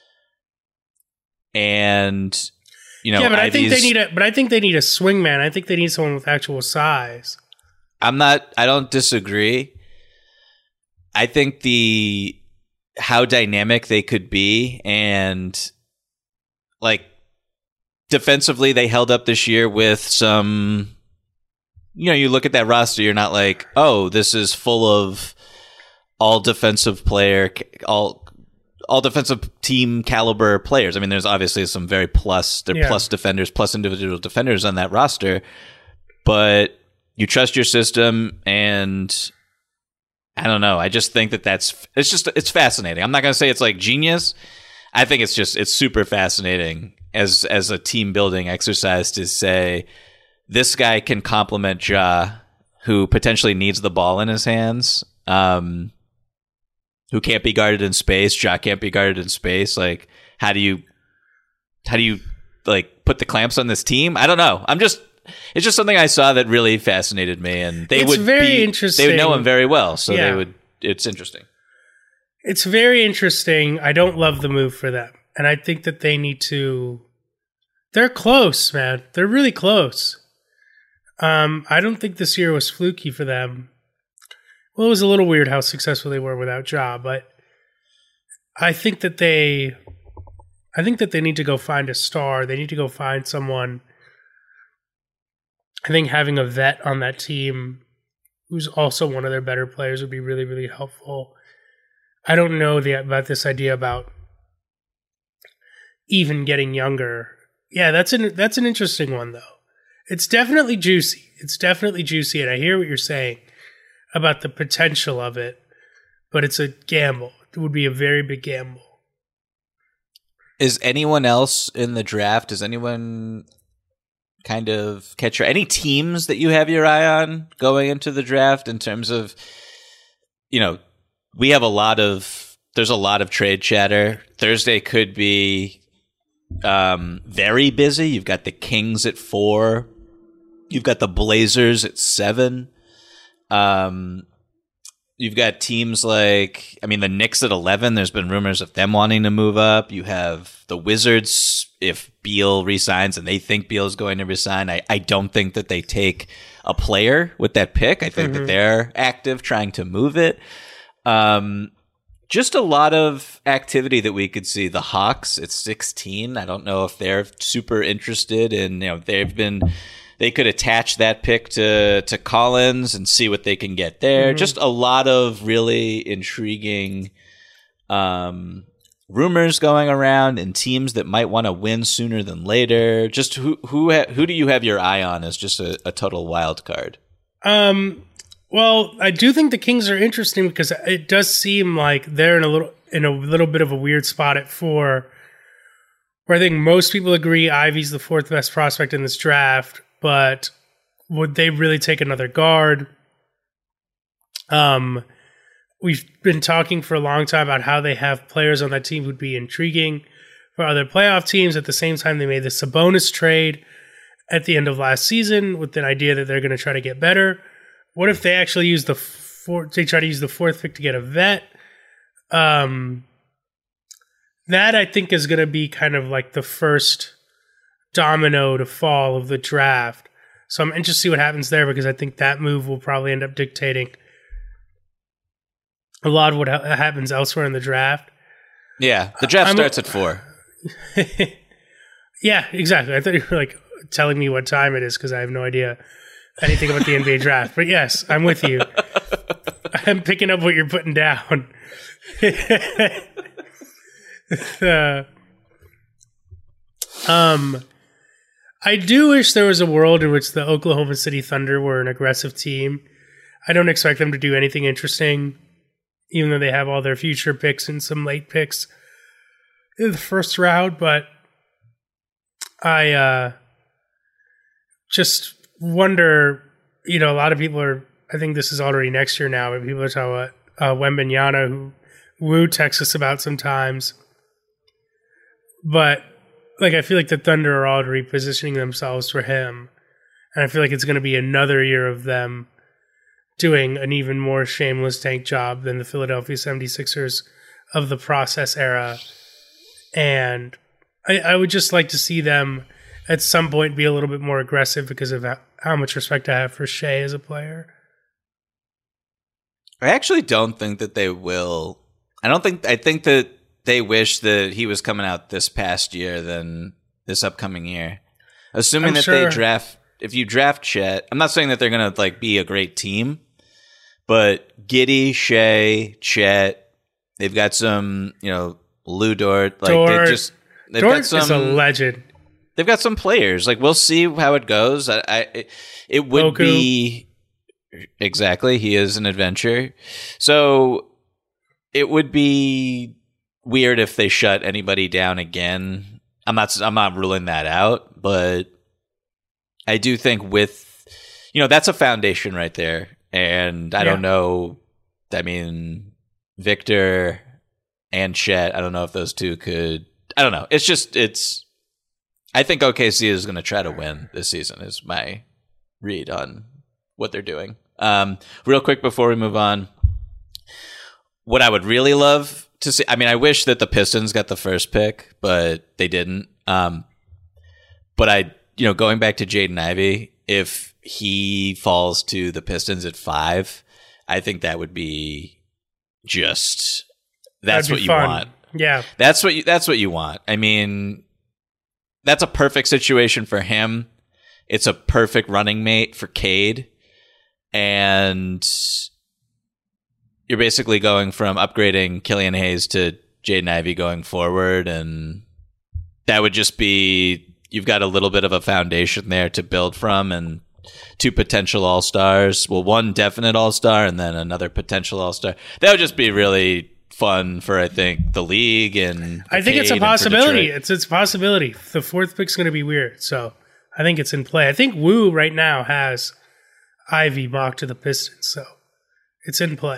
And you know, yeah, but I Ivy's, think they need a. But I think they need a swingman. I think they need someone with actual size. I'm not. I don't disagree. I think the how dynamic they could be, and like defensively, they held up this year with some, you know, you look at that roster, you're not like, oh, this is full of all defensive player, all all defensive team caliber players. I mean, there's obviously some very plus, they're Yeah. plus defenders, plus individual defenders on that roster, but you trust your system, and I don't know. I just think that that's, it's just, it's fascinating. I'm not going to say it's like genius. I think it's just, it's super fascinating as, as a team building exercise to say, this guy can complement Ja, who potentially needs the ball in his hands. Um, who can't be guarded in space. Ja can't be guarded in space. Like, how do you, how do you like put the clamps on this team? I don't know. I'm just, it's just something I saw that really fascinated me, and they It's would very be, interesting. They would know him very well, so Yeah. they would. It's interesting. It's very interesting. I don't love the move for them, and I think that they need to. They're close, man. They're really close. Um, I don't think this year was fluky for them. Well, it was a little weird how successful they were without Ja, but I think that they, I think that they need to go find a star. They need to go find someone. I think having a vet on that team who's also one of their better players would be really, really helpful. I don't know the, about this idea about even getting younger. Yeah, that's an that's an interesting one, though. It's definitely juicy. It's definitely juicy, and I hear what you're saying about the potential of it, but it's a gamble. It would be a very big gamble. Is anyone else in the draft? Does anyone kind of catch your, any teams that you have your eye on going into the draft in terms of, you know, we have a lot of, there's a lot of trade chatter. Thursday could be um, very busy. You've got the Kings at four. You've got the Blazers at seven. Um, you've got teams like, I mean, the Knicks at eleven. There's been rumors of them wanting to move up. You have the Wizards, if Beal resigns, and they think Beal is going to resign. I, I don't think that they take a player with that pick. I think Mm-hmm. that they're active trying to move it. Um, just a lot of activity that we could see. The Hawks at sixteen. I don't know if they're super interested in, you know, they've been, they could attach that pick to, to Collins and see what they can get there. Mm-hmm. Just a lot of really intriguing, um, rumors going around and teams that might want to win sooner than later. Just who, who, ha- who do you have your eye on as just a, a total wild card? Um, well, I do think the Kings are interesting because it does seem like they're in a little in a little bit of a weird spot at four, where I think most people agree Ivy's the fourth best prospect in this draft, but would they really take another guard? Um, we've been talking for a long time about how they have players on that team who'd be intriguing for other playoff teams. At the same time, they made the Sabonis trade at the end of last season with an idea that they're going to try to get better. What if they actually use the fourth? They try to use the fourth pick to get a vet. Um, that I think is going to be kind of like the first domino to fall of the draft. So I'm interested to see what happens there because I think that move will probably end up dictating a lot of what ha- happens elsewhere in the draft. Yeah, the draft I'm- starts at four. Yeah, exactly. I thought you were like telling me what time it is because I have no idea anything about the N B A draft. But yes, I'm with you. I'm picking up what you're putting down. uh, um, I do wish there was a world in which the Oklahoma City Thunder were an aggressive team. I don't expect them to do anything interesting, even though they have all their future picks and some late picks in the first round. But I uh, just wonder, you know, a lot of people are, I think this is already next year now, but people are talking about uh, Wembanyama, who Woo texts us about sometimes. But, like, I feel like the Thunder are already positioning themselves for him. And I feel like it's going to be another year of them doing an even more shameless tank job than the Philadelphia seventy-sixers of the process era. And I, I would just like to see them at some point be a little bit more aggressive because of how, how much respect I have for Shea as a player. I actually don't think that they will. I don't think. I think that they wish that he was coming out this past year than this upcoming year. Assuming I'm that sure. they draft, if you draft Chet, I'm not saying that they're going to like be a great team, but Giddey, Shea, Chet, they've got some, you know, Lou Dort, like Dort. they just they've Dort got some is a legend. They've got some players. Like we'll see how it goes. I, I it, it would Poku. be exactly. He is an adventure, so it would be weird if they shut anybody down again. I'm not. I'm not ruling that out, but I do think with you know that's a foundation right there, and I Yeah. don't know. I mean, Victor and Chet. I don't know if those two could. I don't know. It's just it's. I think O K C is going to try to win this season is my read on what they're doing. Um, real quick before we move on, what I would really love to see, I mean, I wish that the Pistons got the first pick, but they didn't. Um, but I, you know, going back to Jaden Ivey, if he falls to the Pistons at five, I think that would be just, that's That'd what be you fun. want. Yeah. That's what you, that's what you want. I mean, that's a perfect situation for him. It's a perfect running mate for Cade. And you're basically going from upgrading Killian Hayes to Jaden Ivey going forward. And that would just be, you've got a little bit of a foundation there to build from and two potential all-stars. Well, one definite all-star and then another potential all-star. That would just be really fun for, I think, the league and I think it's a Cade and for possibility. Detroit. It's it's a possibility. The fourth pick's going to be weird, so I think it's in play. I think Wu right now has Ivy mocked to the Pistons, so it's in play.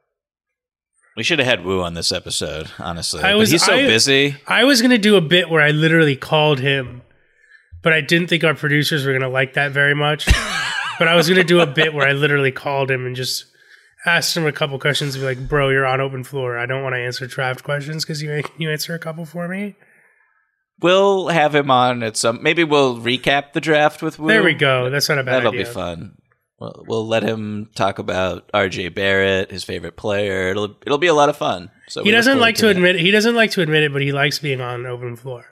We should have had Wu on this episode, honestly. I But was- he's so I- busy. I was going to do a bit where I literally called him, but I didn't think our producers were going to like that very much. But I was going to do a bit where I literally called him and just asked him a couple questions and be like, bro, you're on open floor. I don't want to answer draft questions because you, can you answer a couple for me? We'll have him on at some. Maybe we'll recap the draft with Wu. There we go. That's not a bad That'll idea. be fun. We'll, we'll let him talk about R J Barrett, his favorite player. It'll it'll be a lot of fun. So He we look doesn't forward like to that. admit he doesn't like to admit it, but he likes being on open floor.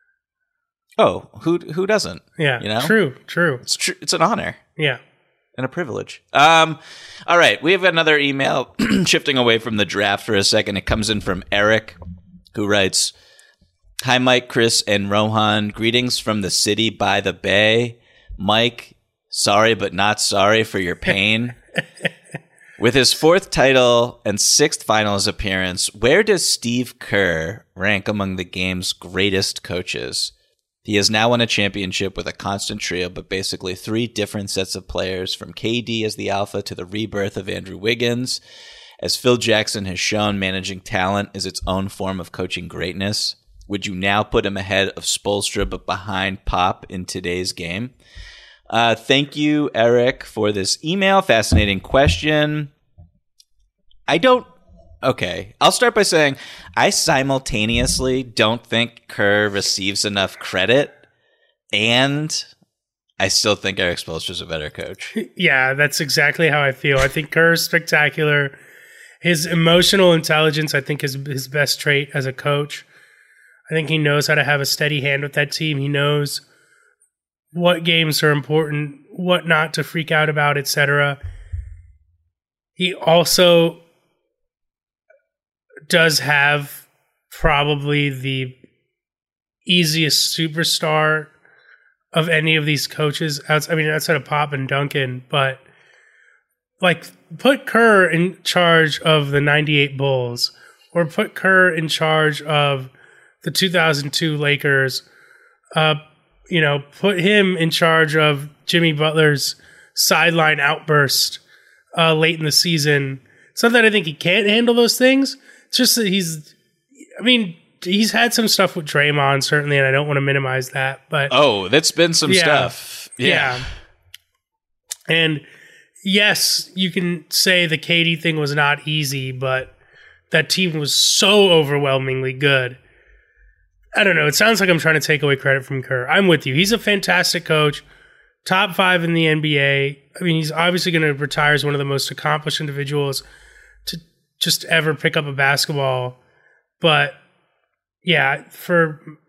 Oh, who who doesn't? Yeah, You know? true, true. It's tr- it's an honor Yeah. and a privilege. Um, all right, we have another email shifting away from the draft for a second. It comes in from Eric, who writes, "Hi, Mike, Chris, and Rohan. Greetings from the city by the bay. Mike, sorry but not sorry for your pain. With his fourth title and sixth finals appearance, where does Steve Kerr rank among the game's greatest coaches? He has now won a championship with a constant trio, but basically three different sets of players, from K D as the alpha to the rebirth of Andrew Wiggins. As Phil Jackson has shown, managing talent is its own form of coaching greatness. Would you now put him ahead of Spoelstra but behind Pop in today's game?" Uh, thank you, Eric, for this email. Fascinating question. I don't... Okay, I'll start by saying I simultaneously don't think Kerr receives enough credit, and I still think Eric Spoelstra is a better coach. Yeah, that's exactly how I feel. I think Kerr's spectacular. His emotional intelligence, I think, is his best trait as a coach. I think he knows how to have a steady hand with that team. He knows what games are important, what not to freak out about, et cetera. He also does have probably the easiest superstar of any of these coaches. Outs- I mean, outside of Pop and Duncan, but like put Kerr in charge of the ninety-eight Bulls or put Kerr in charge of the two thousand two Lakers. Uh, you know, put him in charge of Jimmy Butler's sideline outburst uh, late in the season. It's not that I think he can't handle those things. It's just that he's, I mean, he's had some stuff with Draymond, certainly, and I don't want to minimize that. But Oh, that's been some Yeah. stuff. Yeah. yeah. And yes, you can say the K D thing was not easy, but that team was so overwhelmingly good. I don't know. It sounds like I'm trying to take away credit from Kerr. I'm with you. He's a fantastic coach, top five in the N B A. I mean, he's obviously going to retire as one of the most accomplished individuals to just ever pick up a basketball. But yeah, for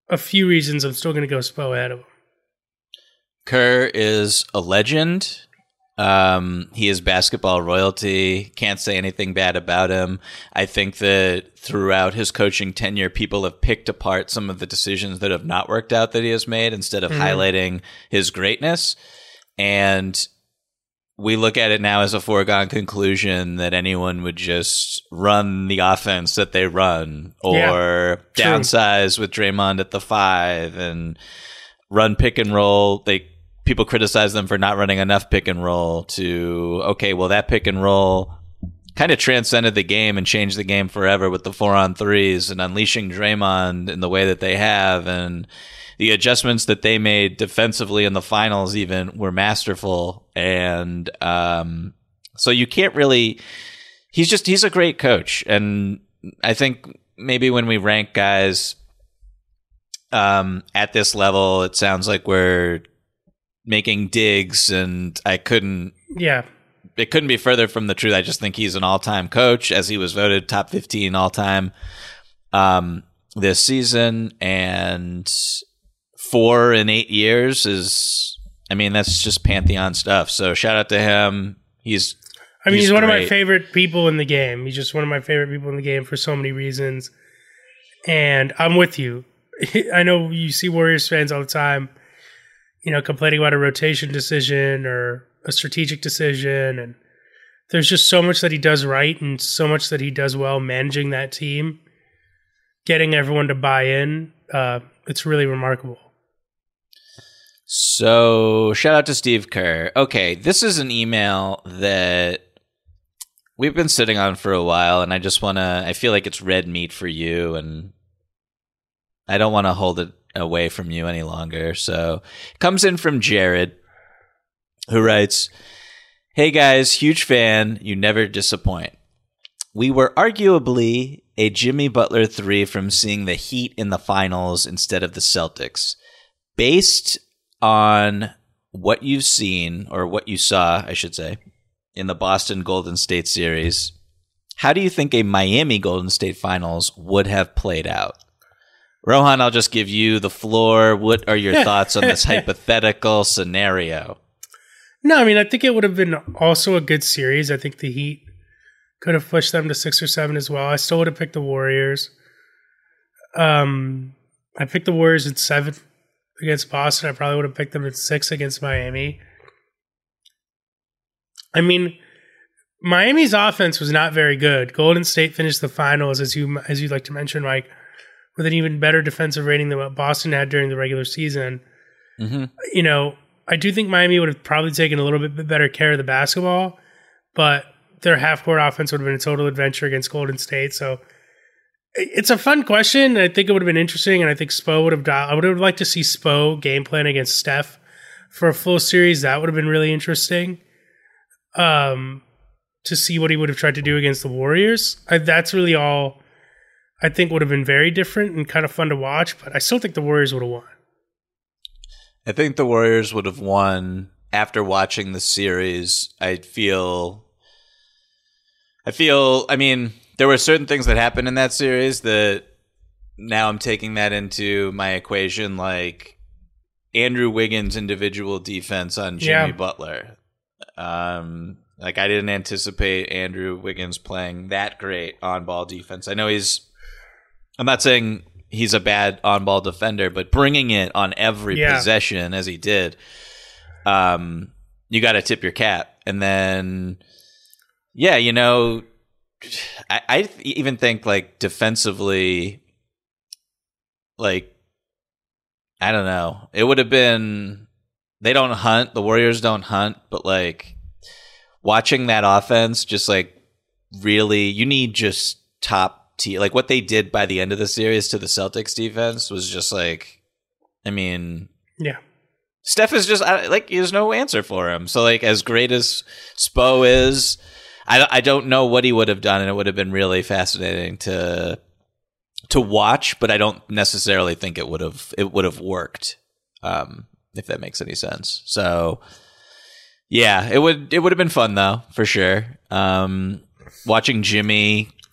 a few reasons, I'm still going to go Spo ahead of him. Kerr is a legend. Um, he is basketball royalty. Can't say anything bad about him. I think that throughout his coaching tenure, people have picked apart some of the decisions that have not worked out that he has made instead of mm-hmm. highlighting his greatness. And we look at it now as a foregone conclusion that anyone would just run the offense that they run or yeah, downsize with Draymond at the five and run pick and roll. They People criticize them for not running enough pick and roll to, okay, well, that pick and roll kind of transcended the game and changed the game forever with the four on threes and unleashing Draymond in the way that they have. And the adjustments that they made defensively in the finals even were masterful. And um, so you can't really, he's just, he's a great coach. And I think maybe when we rank guys um, at this level, it sounds like we're making digs, and I couldn't. Yeah, it couldn't be further from the truth. I just think he's an all-time coach, as he was voted top fifteen all-time um, this season, and four in eight years is. I mean, that's just pantheon stuff. So shout out to him. He's. I mean, he's, he's one great. of my favorite people in the game. He's just one of my favorite people in the game for so many reasons, and I'm with you. I know you see Warriors fans all the time, you know, complaining about a rotation decision or a strategic decision. And there's just so much that he does right and so much that he does well managing that team, getting everyone to buy in. Uh, it's really remarkable. So shout out to Steve Kerr. Okay, this is an email that we've been sitting on for a while, and I just want to, I feel like it's red meat for you, and I don't want to hold it away from you any longer. So it comes in from Jared, who writes, "Hey guys, huge fan. You never disappoint. We were arguably a Jimmy Butler three from seeing the Heat in the finals instead of the Celtics. Based on what you've seen, or what you saw, I should say, in the Boston Golden State series, how do you think a Miami Golden State finals would have played out?" Rohan, I'll just give you the floor. What are your thoughts on this hypothetical scenario? No, I mean, I think it would have been also a good series. I think the Heat could have pushed them to six or seven as well. I still would have picked the Warriors. Um, I picked the Warriors at seven against Boston. I probably would have picked them at six against Miami. I mean, Miami's offense was not very good. Golden State finished the finals, as you as you'd like to mention, Mike, with an even better defensive rating than what Boston had during the regular season. Mm-hmm. You know, I do think Miami would have probably taken a little bit better care of the basketball, but their half-court offense would have been a total adventure against Golden State. So it's a fun question. I think it would have been interesting, and I think Spo would have dialed. I would have liked to see Spo game plan against Steph for a full series. That would have been really interesting um, to see what he would have tried to do against the Warriors. I, that's really all I think would have been very different and kind of fun to watch, but I still think the Warriors would have won. I think the Warriors would have won after watching the series. I feel, I feel, I mean, there were certain things that happened in that series that now I'm taking that into my equation, like Andrew Wiggins' individual defense on Jimmy yeah. Butler. Um, like I didn't anticipate Andrew Wiggins playing that great on-ball defense. I know he's, I'm not saying he's a bad on-ball defender, but bringing it on every yeah. possession as he did, um, you got to tip your cap. And then, yeah, you know, I, I even think like defensively, like, I don't know, it would have been, they don't hunt, the Warriors don't hunt, but like watching that offense, just like really, you need just top T, like what they did by the end of the series to the Celtics defense was just like, I mean, yeah, Steph is just like, there's no answer for him. So like, as great as Spo is, I, I don't know what he would have done, and it would have been really fascinating to to watch. But I don't necessarily think it would have it would have worked, um, if that makes any sense. So yeah, it would it would have been fun though, for sure. Um, watching Jimmy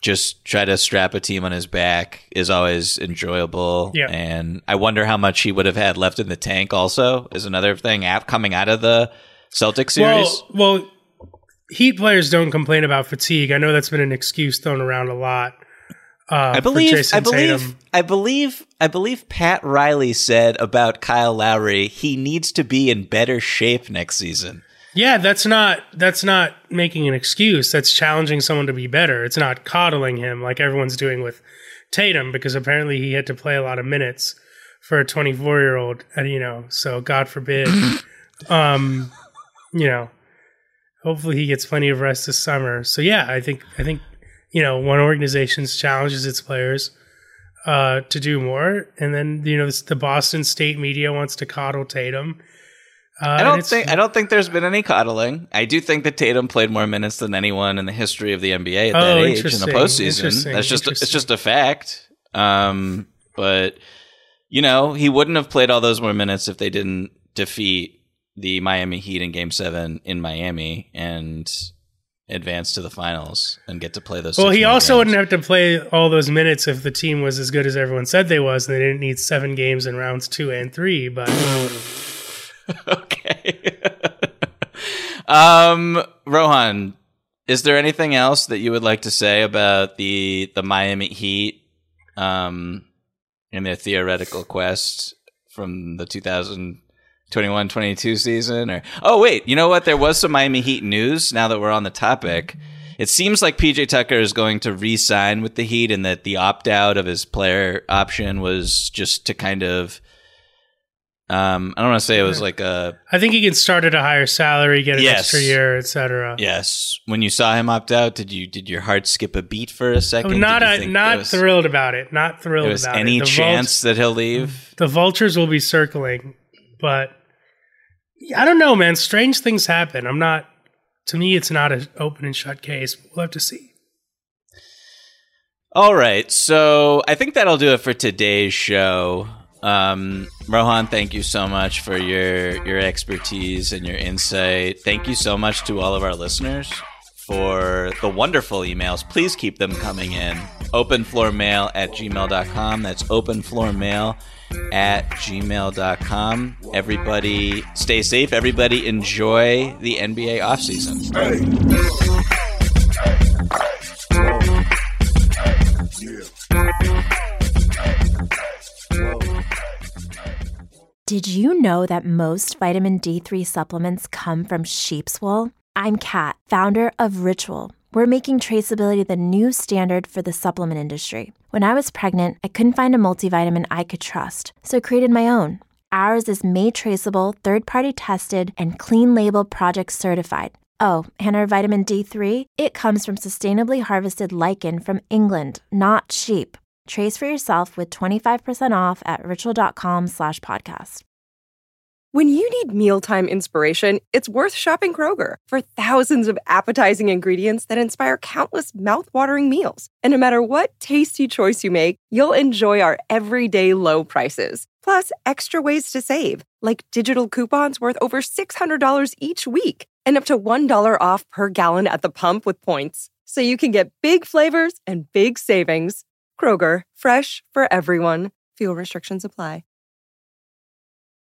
just try to strap a team on his back is always enjoyable. Yeah. And I wonder how much he would have had left in the tank also is another thing coming out of the Celtics series. Well, well, Heat players don't complain about fatigue. I know that's been an excuse thrown around a lot. Uh, I believe, Jason I believe, Tatum. I believe, I believe Pat Riley said about Kyle Lowry, he needs to be in better shape next season. Yeah, that's not that's not making an excuse. That's challenging someone to be better. It's not coddling him like everyone's doing with Tatum, because apparently he had to play a lot of minutes for a twenty-four-year-old, and you know, so God forbid, um, you know, hopefully he gets plenty of rest this summer. So yeah, I think I think you know, one organization challenges its players uh, to do more, and then you know, this, the Boston State media wants to coddle Tatum. Uh, I don't think I don't think there's been any coddling. I do think that Tatum played more minutes than anyone in the history of the N B A at that oh, age in the postseason. That's just it's just a fact. Um, but you know, he wouldn't have played all those more minutes if they didn't defeat the Miami Heat in Game Seven in Miami and advance to the finals and get to play those. Well, he also games. wouldn't have to play all those minutes if the team was as good as everyone said they was, and they didn't need seven games in rounds two and three. But. Okay. um, Rohan, is there anything else that you would like to say about the the Miami Heat um, and their theoretical quest from the two thousand twenty-one twenty-two season? Or oh, wait, you know what? There was some Miami Heat news now that we're on the topic. It seems like P J Tucker is going to re-sign with the Heat, and that the opt-out of his player option was just to kind of Um, I don't want to say it was like a... I think he can start at a higher salary, get an yes. extra year, et cetera. Yes. When you saw him opt out, did you did your heart skip a beat for a second? I'm not a, not was, thrilled about it. Not thrilled there was about any it. Any chance vult- that he'll leave? The vultures will be circling, but I don't know, man. Strange things happen. I'm not... To me, it's not an open and shut case. We'll have to see. All right. So I think that'll do it for today's show. Um, Rohan, thank you so much for your your expertise and your insight. Thank you so much to all of our listeners for the wonderful emails. Please keep them coming in. openfloormail at gmail dot com. That's openfloormail at gmail dot com. Everybody stay safe. Everybody enjoy the N B A offseason. Did you know that most vitamin D three supplements come from sheep's wool? I'm Kat, founder of Ritual. We're making traceability the new standard for the supplement industry. When I was pregnant, I couldn't find a multivitamin I could trust, so I created my own. Ours is made traceable, third-party tested, and clean label project certified. Oh, and our vitamin D three? It comes from sustainably harvested lichen from England, not sheep. Trace for yourself with twenty-five percent off at ritual.com slash podcast. When you need mealtime inspiration, it's worth shopping Kroger for thousands of appetizing ingredients that inspire countless mouthwatering meals. And no matter what tasty choice you make, you'll enjoy our everyday low prices. Plus, extra ways to save, like digital coupons worth over six hundred dollars each week and up to one dollar off per gallon at the pump with points. So you can get big flavors and big savings. Kroger, fresh for everyone. Fuel restrictions apply.